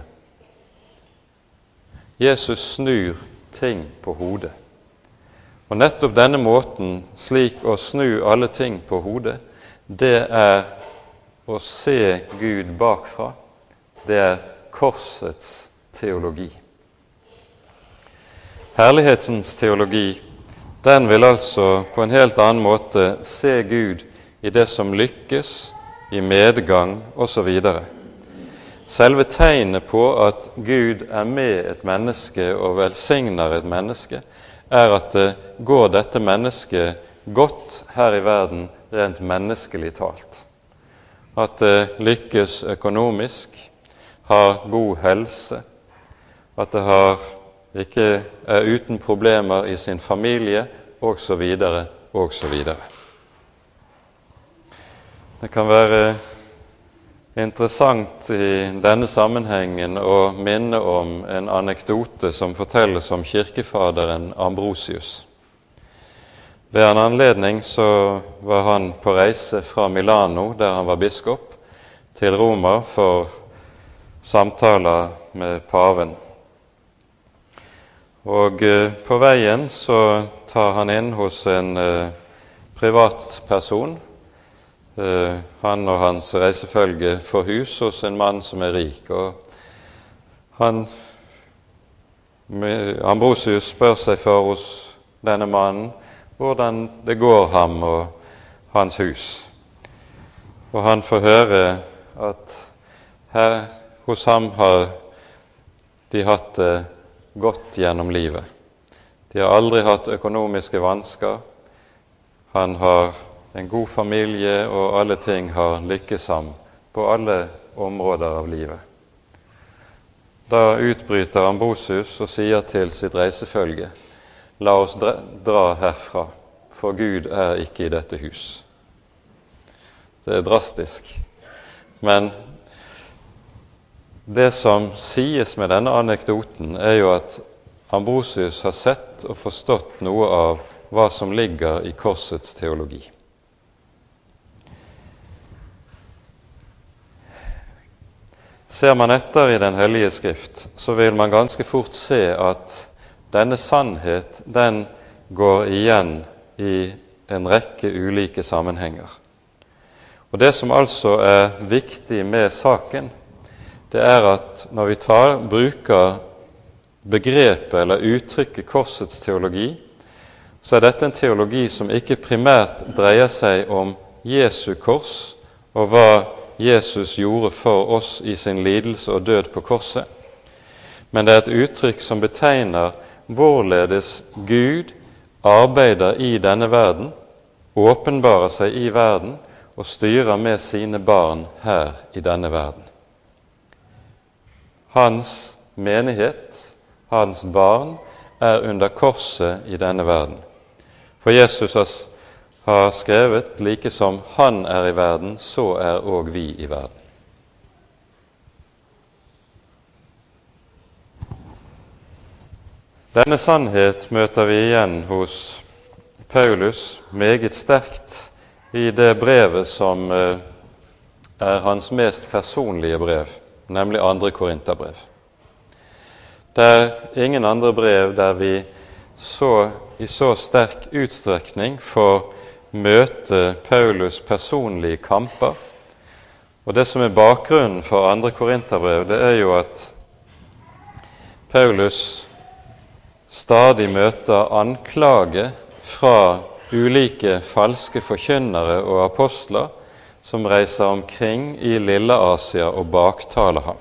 Jesus snur ting på hodet. Og nettopp denne måten, slik å snu alle ting på hodet, det er å se Gud bakfra. Det er korsets teologi. Herlighetens teologi, den vil altså på en helt annen måte se Gud i det som lykkes, i medgang og så videre. Selve tegnet på at Gud er med et menneske og velsigner et menneske, er at det går dette mennesket godt her i verden rent menneskelig talt. At det lykkes økonomisk, har god helse, at det har ikke er uten problemer i sin familie, og så videre, og så videre. Det kan være interessant i denne sammenhengen å minne om en anekdote som fortelles om kirkefaderen Ambrosius. Ved en anledning så var han på reise fra Milano, der han var biskop, til Roma for samtaler med paven. Og eh, på veien så tar han inn hos en eh, privatperson. Eh, han og hans reisefølge får hus hos en mann som er rik, og han, Ambrosius spør seg for hos denne mannen hvordan det går ham og hans hus. Og han får høre at her hos ham har de hatt det godt gjennom livet. De har aldri hatt økonomiske vansker. Han har en god familie, og alle ting har lykkes ham på alle områder av livet. Da utbryter Ambrosius og sier til sitt reisefølge: la oss dra herfra, for Gud er ikke i dette hus. Det er drastisk. Men det som sies med denne anekdoten, er jo at Ambrosius har sett og forstått noe av hva som ligger i korsets teologi. Ser man etter i Den hellige skrift, så vil man ganske fort se at denne sannhet, den går igjen i en rekke ulike sammenhenger. Og det som altså er viktig med saken, det er at når vi tar, bruker begrepet eller uttrykket korsets teologi, så er dette en teologi som ikke primært dreier seg om Jesu kors og hva Jesus gjorde for oss i sin lidelse og død på korset, men det er et uttrykk som betegner hvorledes Gud arbeider i denne verden, åpenbarer seg i verden og styrer med sine barn her i denne verden. Hans menighet, hans barn, er under korset i denne verden. For Jesus har skrevet, like som han er i verden, så er også vi i verden. Denne sannhet møter vi igjen hos Paulus meget sterkt i det brevet som er hans mest personlige brev, nemlig andre Korinterbrev. Det er ingen andre brev der vi så, i så sterk utstrekning får møte Paulus personlige kamper. Og det som er bakgrunnen for andre Korinterbrev, det er jo at Paulus stadig møter anklage fra ulike falske forkynnere og apostler som reiser omkring i Lille Asia og baktaler ham.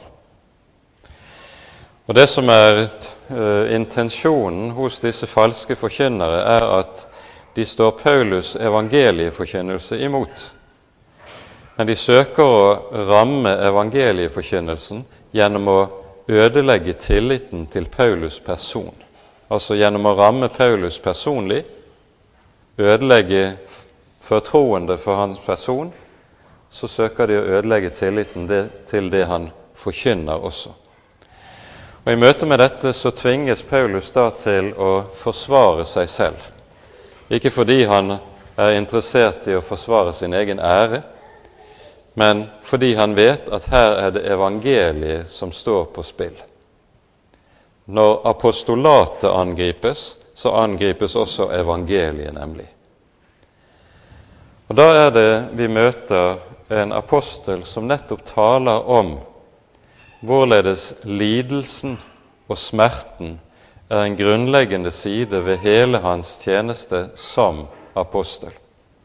Og det som er uh, intensjonen hos disse falske forkynnere, er at de står Paulus evangelieforkynnelse imot. Men de søker å ramme evangelieforkynnelsen gjennom å ødelegge tilliten til Paulus person. Altså gjennom å ramme Paulus personlig, ødelegge fortroende for hans person, så søker de å ødelegge tilliten til det han forkynner også. Og i møte med dette så tvinges Paulus da til å forsvare seg selv. Ikke fordi han er interessert i å forsvare sin egen ære, men fordi han vet at her er det evangeliet som står på spill. Når apostolatet angripes, så angripes også evangeliet nemlig. Og da er det vi møter en apostel som nettopp taler om hvorledes lidelsen og smerten er en grunnleggende side ved hele hans tjeneste som apostel.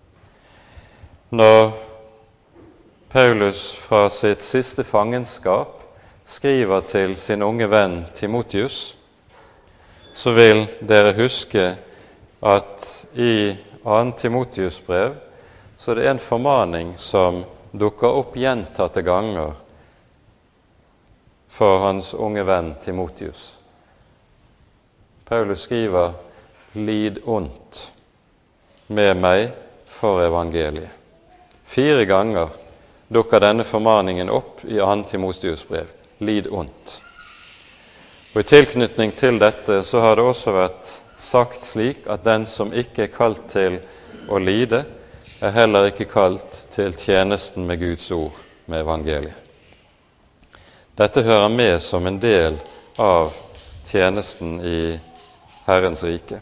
Når Paulus fra sitt siste fangenskap skriver til sin unge venn Timotheus, så vil dere huske at i andre Timotheus brev så er det en formaning som dukker opp gjentatte ganger for hans unge venn Timotheus. Paulus skriver: lid ondt med meg for evangeliet. Fire ganger dukker denne formaningen opp i andre Timotheus brev. Lid ondt. Og i tilknytning til dette så har det også vært sagt slik at den som ikke er kalt til å lide, er heller ikke kalt til tjenesten med Guds ord, med evangeliet. Dette hører med som en del av tjenesten i Herrens rike.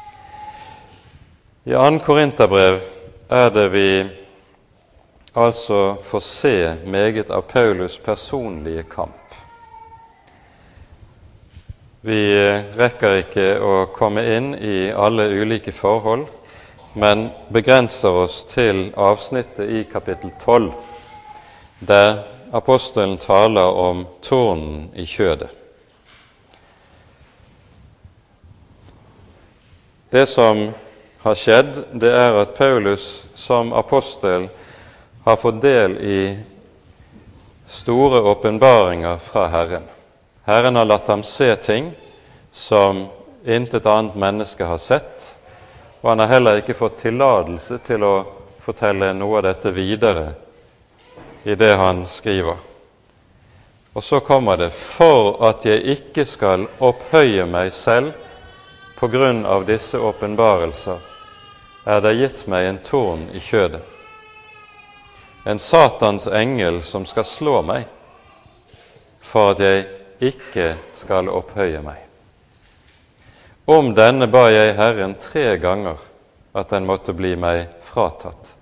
I andre Korinterbrev er det vi altså får se meget av Paulus personlige kamp. Vi rekker ikke å komme inn i alle ulike forhold, men begrenser oss til avsnittet i kapittel tolv, der apostelen taler om tornen i kjødet. Det som har skjedd, det er at Paulus som apostel har fått del i store åpenbaringer fra Herren. Herren har latt ham se ting som intet annet menneske har sett, og han har heller ikke fått tilladelse til å fortelle noe av dette videre i det han skriver. Og så kommer det: for at jeg ikke skal opphøye meg selv på grunn av disse åpenbarelser, er det gitt meg en torn i kjødet, en Satans engel som skal slå meg, for at jeg ikke skal opphøye meg. Om denne ba jeg Herren tre ganger at den måtte bli meg fratatt.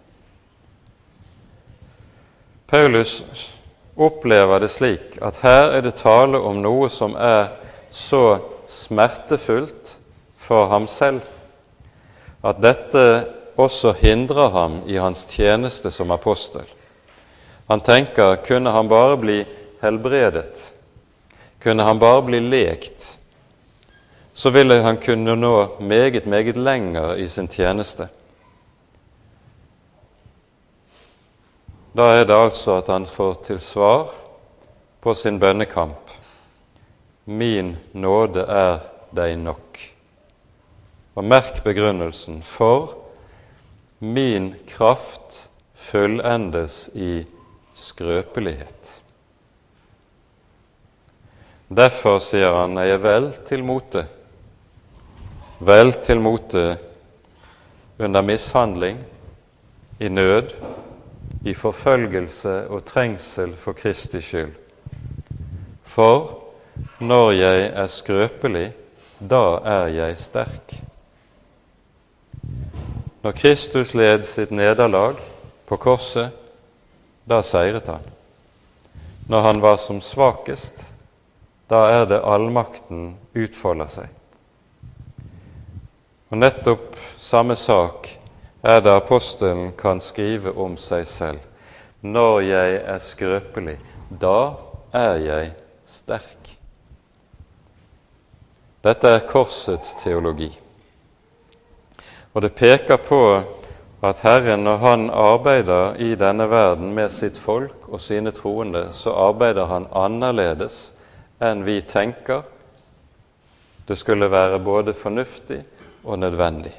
Paulus opplever det slik at her er det tale om noe som er så smertefullt for ham selv, at dette også hindrer ham i hans tjeneste som apostel. Han tenker, kunne han bare bli helbredet, kunne han bare bli lekt, så ville han kunne nå meget, meget lenger i sin tjeneste. Da er det altså at han får til svar på sin bønnekamp: min nåde er deg nok. Og merk begrunnelsen: for min kraft fullendes i skrøpelighet. Derfor, sier han, er jeg vel til mote, vel til mote under mishandling, i nød, i forfølgelse og trengsel for Kristi skyld. For når jeg er skrøpelig, da er jeg sterk. Når Kristus led sitt nederlag på korset, da seiret han. Når han var som svakest, da er det allmakten utfolder seg. Og nettopp samme sak er det apostelen kan skrive om seg selv: når jeg er skrøpelig, da er jeg sterk. Dette er korsets teologi. Og det peker på at Herren, når han arbeider i denne verden med sitt folk og sine troende, så arbeider han annerledes enn vi tenker det skulle være både fornuftig og nødvendig.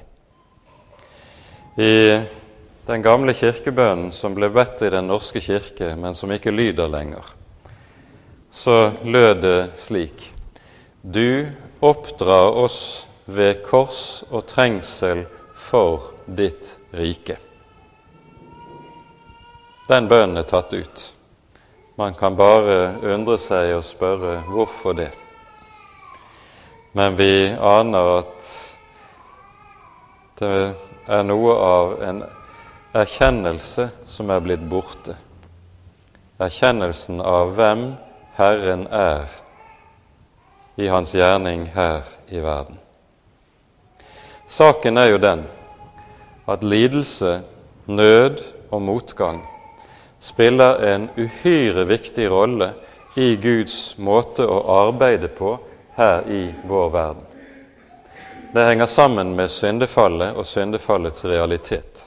I den gamle kirkebønnen som ble bedt i den norske kirke, men som ikke lyder lenger, så lød det slik: du oppdrar oss ved kors og trengsel for ditt rike. Den bønnen er tatt ut. Man kan bare undre seg og spørre hvorfor det. Men vi aner at det er noe av en erkjennelse som er blitt borte. Erkjennelsen av hvem Herren er i hans gjerning her i verden. Saken er jo den at lidelse, nød og motgang spiller en uhyre viktig rolle i Guds måte å arbeide på her i vår verden. Det henger sammen med syndefallet og syndefallets realitet.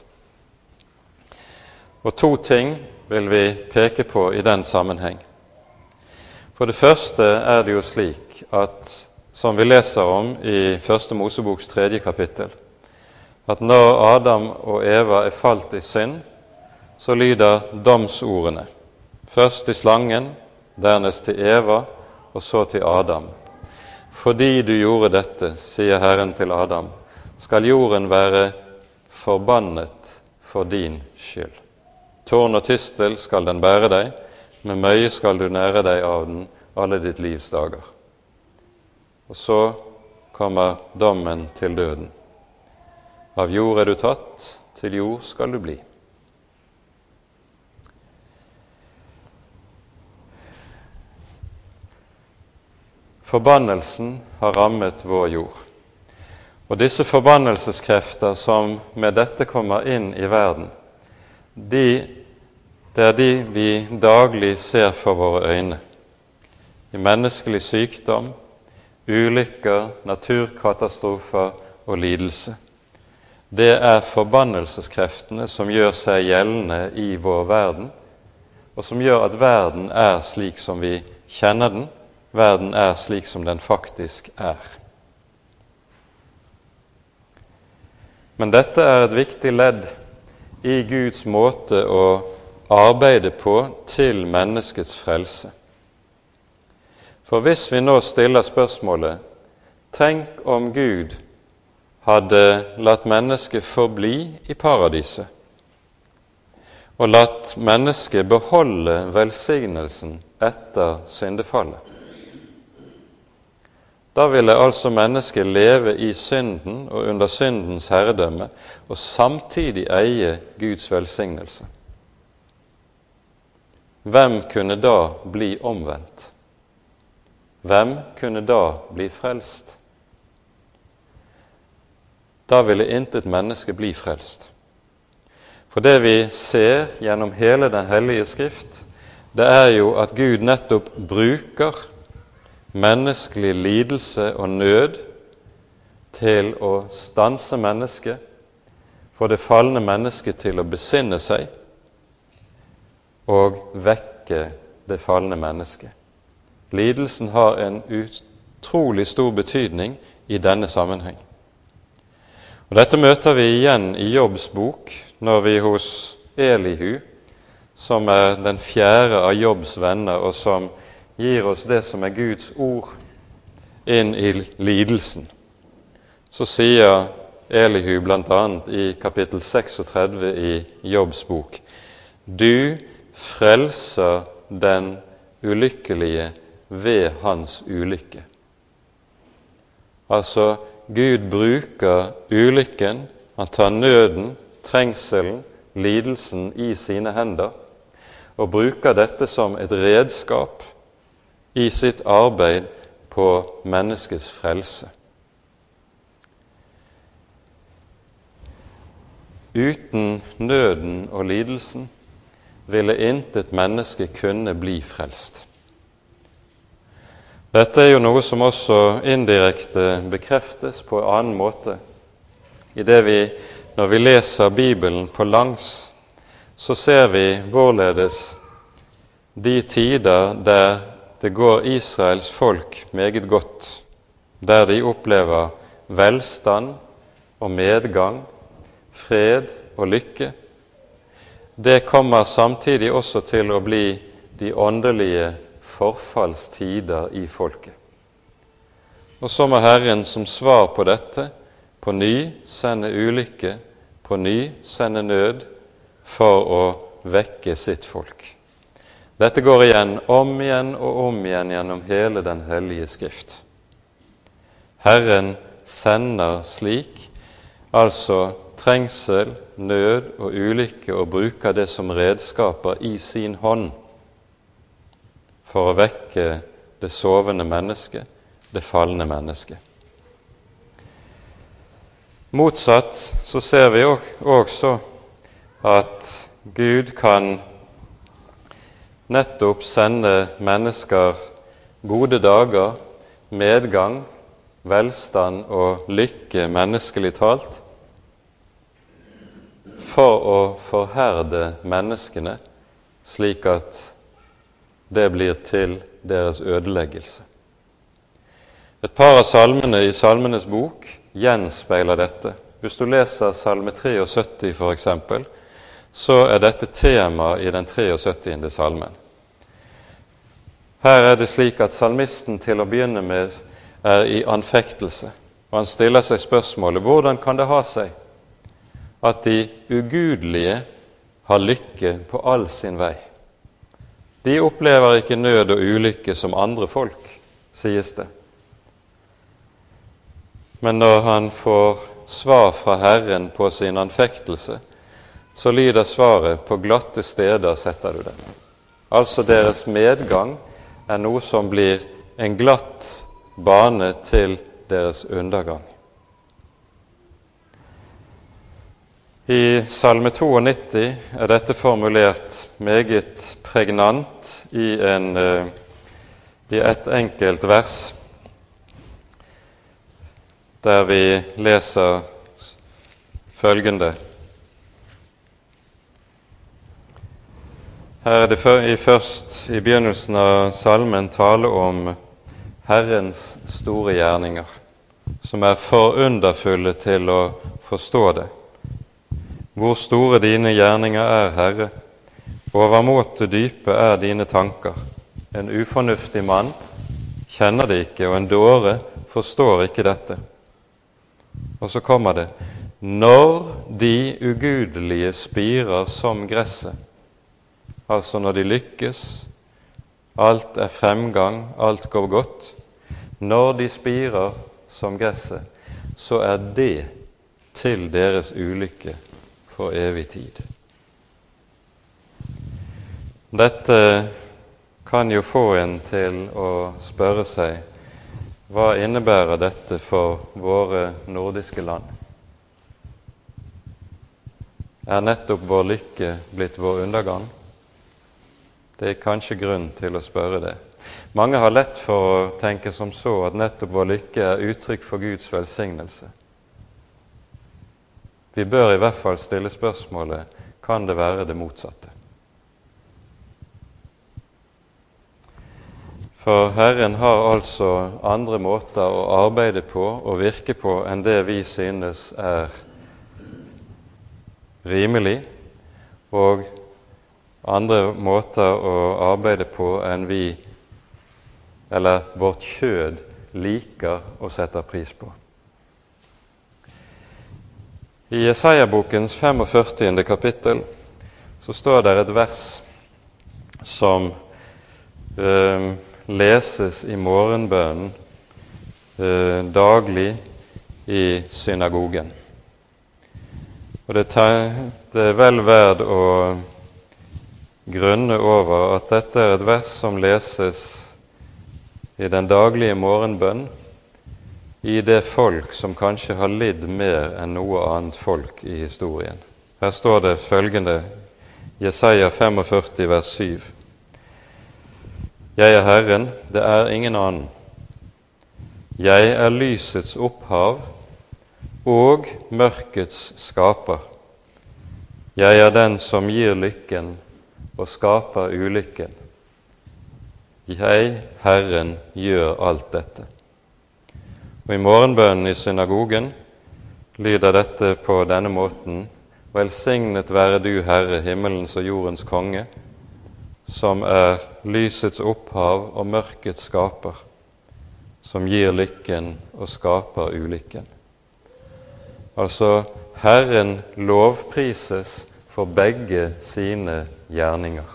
Og to ting vil vi peke på i den sammenheng. For det første er det jo slik at, som vi leser om i første Moseboks tredje kapittel, at når Adam og Eva er falt i synd, så lyder domsordene, først til slangen, dernest til Eva, og så til Adam. Fordi du gjorde dette, sier Herren til Adam, skal jorden være forbannet for din skyld. Tårn og tistel skal den bære deg, med møye skal du nære deg av den, alle ditt livs dager. Og så kommer dommen til døden. Av jord er du tatt, til jord skal du bli. Forbannelsen har rammet vår jord. Og disse forbannelseskrefter som med dette kommer inn i verden, de, det er de vi daglig ser for våre øyne. I menneskelig sykdom, ulykker, naturkatastrofer og lidelse. Det er forbannelseskreftene som gjør seg gjeldende i vår verden, og som gjør at verden er slik som vi kjenner den, verden er slik som den faktisk er. Men dette er et viktig ledd i Guds måte å arbeide på til menneskets frelse. For hvis vi nå stiller spørsmålet, tenk om Gud hadde latt mennesket forbli i paradiset, og latt mennesket beholde velsignelsen etter syndefallet. Da ville altså mennesket leve i synden og under syndens herredømme, og samtidig eie Guds velsignelse. Hvem kunne da bli omvendt? Hvem kunne da bli frelst? Da ville intet menneske bli frelst. For det vi ser gjennom hele den hellige skrift, det er jo at Gud nettopp bruker menneskelig lidelse og nød til å stanse mennesket, for det falne mennesket til å besinne seg og vekke det falne mennesket. Lidelsen har en utrolig stor betydning i denne sammenheng. Og dette møter vi igjen i Jobbs bok, når vi hos Elihu, som er den fjerde av Jobbs venner, og som gir oss det som er Guds ord inn i lidelsen. Så sier Elihu blant annet i kapittel seksogtredve i Jobbs bok, «Du frelser den ulykkelige ved hans ulykke». Altså, Gud bruker ulykken, han tar nøden, trengselen, lidelsen i sine hender, og bruker dette som et redskap i sitt arbeid på menneskets frelse. Uten nøden og lidelsen ville intet menneske kunne bli frelst. Dette er jo noe som også indirekte bekreftes på en annen måte. I det vi, når vi leser Bibelen på langs, så ser vi hvorledes de tider der det går Israels folk meget godt, der de opplever velstand og medgang, fred og lykke. Det kommer samtidig også til å bli de åndelige forfallstider i folket. Og så må Herren som svar på dette på ny sende ulykke, på ny sende nød, for å vekke sitt folk. Dette går igjen om igjen og om igjen gjennom hele den hellige skrift. Herren sender slik, altså trengsel, nød og ulykke, og bruker det som redskaper i sin hånd for å vekke det sovende mennesket, det falne mennesket. Motsatt så ser vi også at Gud kan nettopp sende mennesker gode dager, medgang, velstand og lykke menneskelig talt, for å forherde menneskene, slik at det blir til deres ødeleggelse. Et par av salmene i Salmenes bok gjenspeiler dette. Hvis du leser salme syttitre for eksempel, så er dette tema i den syttitre salmen. Her er det slik at salmisten til å begynne med er i anfektelse, og han stiller seg spørsmålet, hvordan kan det ha seg at de ugudelige har lykke på all sin vei, De opplever ikke nød og ulykke som andre folk, sies det. Men når han får svar fra Herren på sin anfektelse, så lyder svaret: på glatte steder setter du dem. Altså deres medgang er noe som blir en glatt bane til deres undergang. I Salme nittito er dette formulert meget pregnant i, en, i et enkelt vers, der vi leser følgende. Her er det i først i begynnelsen av salmen tale om Herrens store gjerninger, som er for underfulle til å forstå det. Hvor store dine gjerninger er, Herre, overmåte dype er dine tanker. En ufornuftig mann kjenner det ikke, og en dåre forstår ikke dette. Og så kommer det: når de ugudelige spirer som gresset, altså når de lykkes, alt er fremgang, alt går godt, når de spirer som gresset, så er det til deres ulykke for evig tid. Dette kan jo få en til å spørre seg: hva innebærer dette for våre nordiske land? Er nettopp vår lykke blitt vår undergang? Det er kanskje grunn til å spørre det. Mange har lett for å tenke som så at nettopp vår lykke er uttrykk for Guds velsignelse. Vi bør i hvert fall stille spørsmålet: kan det være det motsatte? For Herren har altså andre måter å arbeide på og virke på enn det vi synes er rimelig, og andre måter å arbeide på enn vi, eller vårt kjød, liker og setter pris på. I Jesaja-bokens førtifemte kapittel så står det et vers som eh, leses i morgenbønnen eh, daglig i synagogen. Og det, det er vel verd å grunne over at dette er et vers som leses i den daglige morgenbønn i det folk som kanskje har lidd mer enn noe annet folk i historien. Her står det følgende, Jesaja førtifem, vers syv. Jeg er Herren, det er ingen annen. Jeg er lysets opphav og mørkets skaper. Jeg er den som gir lykken og skaper ulykken. Jeg, Herren, gjør alt dette. Og i morgenbønnen i synagogen lyder dette på denne måten: velsignet være du, Herre, himmelens og jordens konge, som er lysets opphav og mørkets skaper, som gir lykken og skaper ulykken. Altså, Herren lovprises for begge sine gjerninger.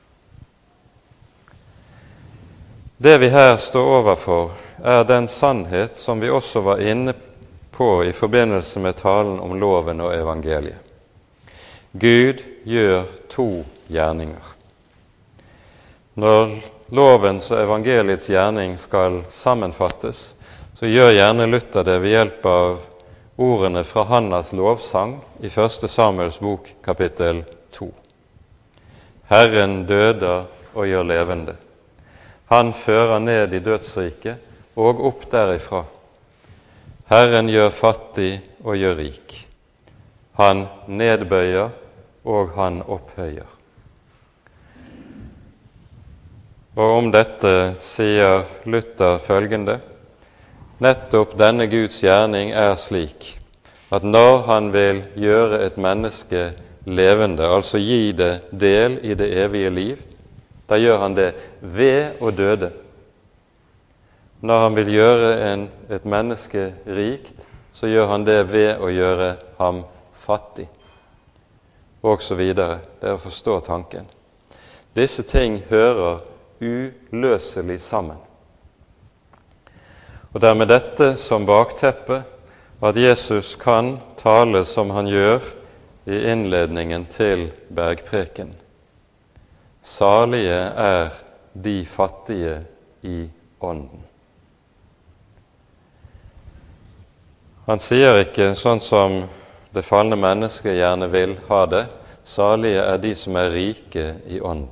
Det vi her står overfor, er den sannhet som vi også var inne på i forbindelse med talen om loven og evangeliet. Gud gjør to gjerninger. Når lovens og evangeliets gjerning skal sammenfattes, så gjør gjerne Luther det ved hjelp av ordene fra Hannas lovsang i første Samuels bok, kapittel to. Herren døder og gjør levende. Han fører ned i dødsriket og opp derifra. Herren gjør fattig og gjør rik. Han nedbøyer og han opphøyer. Og om dette sier Luther følgende: nettopp denne Guds gjerning er slik at når han vil gjøre et menneske levende, altså gi det del i det evige liv, da gjør han det ved å døde. Når han vil gjøre en, et menneske rikt, så gjør han det ved å gjøre ham fattig, og så videre. Det er å forstå tanken. Disse ting hører uløselig sammen. Og det er med dette som bakteppe at Jesus kan tale som han gjør i innledningen til bergpreken. Salige er de fattige i ånden. Han sier ikke sånn som det falne mennesket gjerne vil ha det, salige er de som er rike i ånden.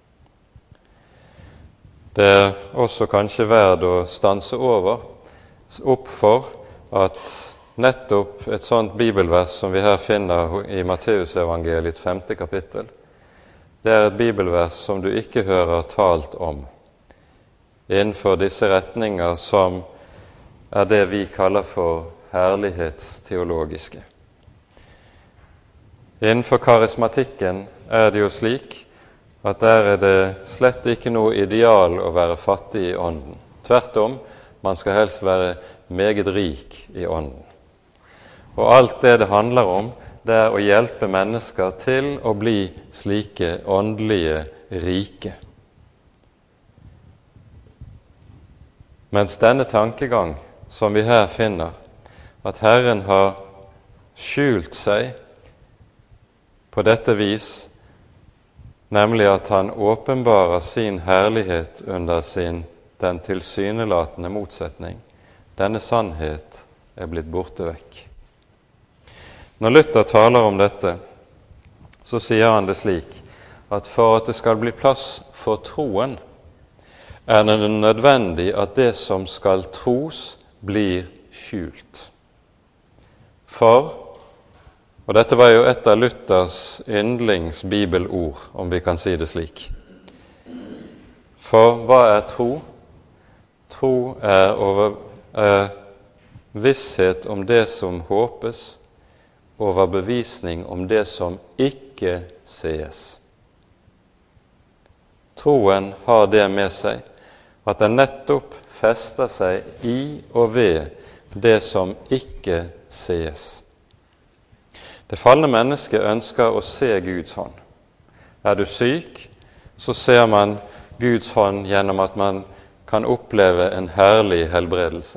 Det er også kanskje verd å stanse over, opp for at nettopp et sånt bibelvers som vi her finner i Matteusevangeliets femte kapittel, det er et bibelvers som du ikke hører talt om innenfor disse retninger som er det vi kaller for herlighetsteologiske. Innenfor karismatikken er det jo slik at der er det slett ikke noe ideal å være fattig i ånden. Tvert om, man skal helst være meget rik i ånden. Og alt det det handler om, det er å hjelpe mennesker til å bli slike åndelige rike. Mens denne tankegang som vi her finner, at Herren har skjult seg på dette vis, nemlig at han åpenbarer sin herlighet under sin, den tilsynelatende motsetning. Denne sannhet er blitt borte vekk. Når Luther taler om dette, så sier han det slik, at for at det skal bli plass for troen, er det nødvendig at det som skal tros, blir skjult. For, og dette var jo et av Luthers yndlingsbibelord, om vi kan si det slik. For hva er tro? Tro er, over, er visshet om det som håpes, overbevisning om det som ikke sees. Troen har det med seg, at den nettopp fester seg i og ved det som ikke sees. Det falne mennesket ønsker å se Guds hånd. Er du syk, så ser man Guds hånd gjennom at man kan oppleve en herlig helbredelse.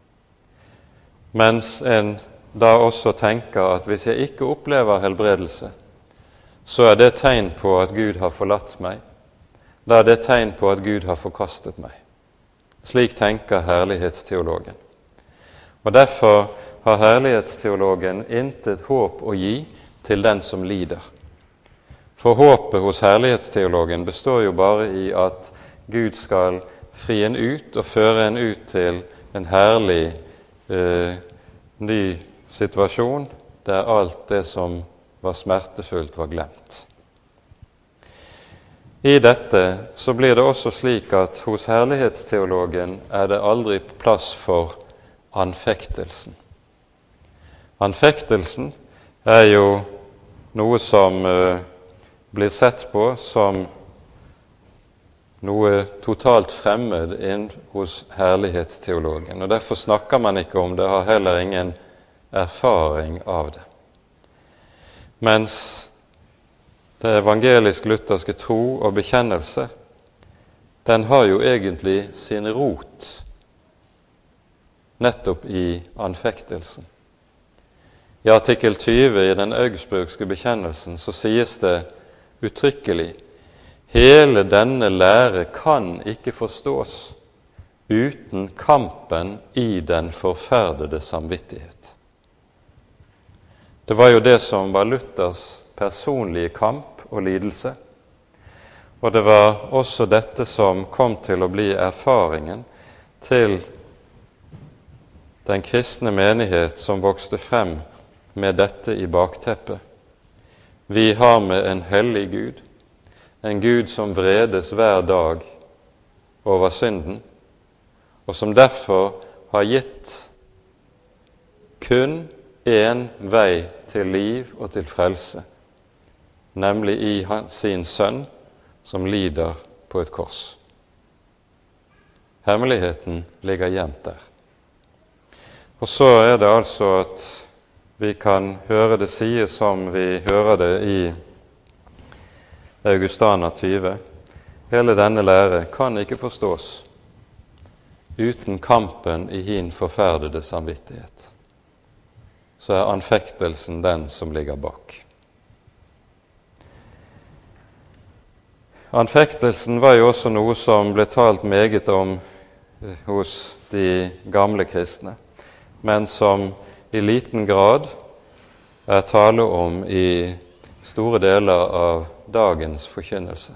Mens en da også tenker at hvis jeg ikke opplever helbredelse, så er det tegn på at Gud har forlatt meg. Da er det tegn på at Gud har forkastet meg. Slik tenker herlighetsteologen. Og derfor har herlighetsteologen intet håp å gi til den som lider. For håpet hos herlighetsteologen består jo bare i at Gud skal fri en ut og føre en ut til en herlig eh, ny situasjon der alt det som var smertefullt var glemt. I dette så blir det også slik at hos herlighetsteologen er det aldri plass for anfektelsen. Anfektelsen er jo noe som uh, blir sett på som noe totalt fremmed inn hos herlighetsteologen, og derfor snakker man ikke om det, har heller ingen erfaring av det. Mens det evangelisk-lutherske tro og bekjennelse, den har jo egentlig sin rot nettopp i anfektelsen. I artikkel tyve i den augsburgske bekjennelsen så sies det uttrykkelig: hele denne lære kan ikke forstås uten kampen i den forferdede samvittighet. Det var jo det som var Luthers personlige kamp og lidelse, og det var også dette som kom til å bli erfaringen til den kristne menighet som vokste frem med dette i bakteppet. Vi har med en hellig Gud, en Gud som vredes hver dag over synden, og som derfor har gitt kun en vei til liv og til frelse, nemlig i sin sønn som lider på et kors. Hemmeligheten ligger gjemt der. Og så er det altså at vi kan høre det sies som vi hører det i Augustana tyve. Hele denne lære kan ikke forstås uten kampen i hin forferdede samvittighet. Så er anfektelsen den som ligger bak. Anfektelsen var jo også noe som ble talt meget om hos de gamle kristne, men som i liten grad er tale om i store deler av dagens forkynnelse.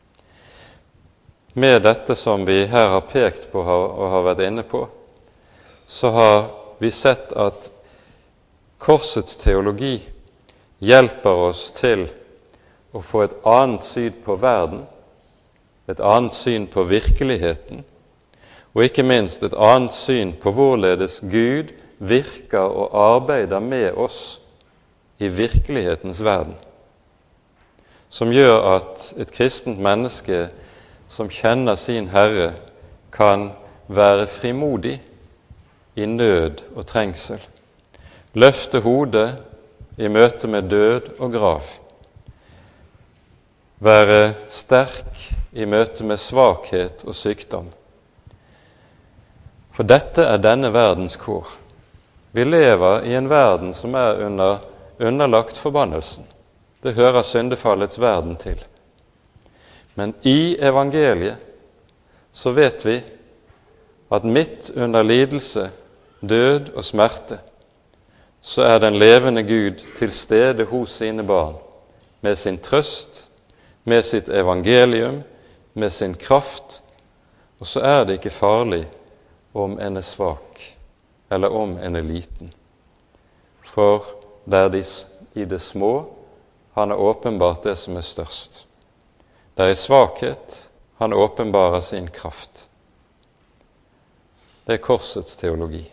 Med dette som vi her har pekt på og har vært inne på, så har vi sett at korsets teologi hjelper oss til å få et annet syn på verden, et annet syn på virkeligheten, og ikke minst et annet syn på hvorledes Gud virker og arbeider med oss i virkelighetens verden, som gjør at et kristent menneske som kjenner sin Herre, kan være frimodig i nød og trengsel, løfte hodet i møte med død og grav, være sterk i møte med svakhet og sykdom. For dette er denne verdens kår. Vi lever i en verden som er under, underlagt forbannelsen. Det hører syndefallets verden til. Men i evangeliet så vet vi at midt under lidelse, død og smerte, så er den levende Gud til stede hos sine barn, med sin trøst, med sitt evangelium, med sin kraft, og så er det ikke farlig om en er svak, eller om en er liten. For det er de, i det små han er åpenbart det som er størst. Det er i svakhet han åpenbarer sin kraft. Det er korsets teologi.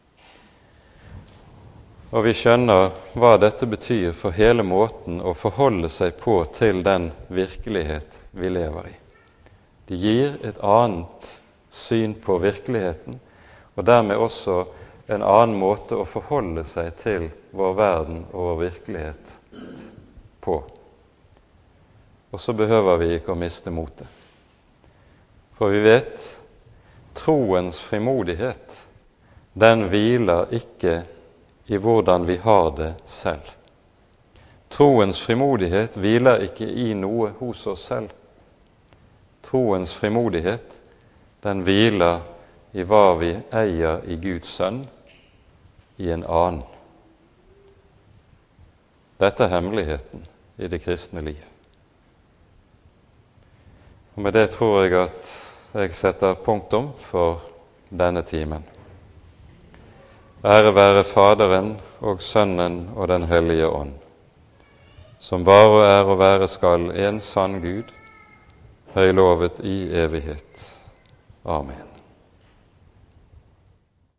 Og vi skjønner hva dette betyr for hele måten å forholde seg på til den virkelighet vi lever i. Det gir et annet syn på virkeligheten, og dermed også en annen måte å forholde seg til vår verden og vår virkelighet på. Og så behøver vi ikke å miste motet. For vi vet, troens frimodighet, den hviler ikke i hvordan vi har det selv. Troens frimodighet hviler ikke i noe hos oss selv. Troens frimodighet, den hviler i hva vi eier i Guds sønn, i en annen. Dette er hemmeligheten i det kristne liv. Og med det tror jeg at jeg setter punktum for denne timen. Ære være Faderen og Sønnen og den hellige ånd, som var og er og være skal en sann Gud, høylovet i evighet. Amen.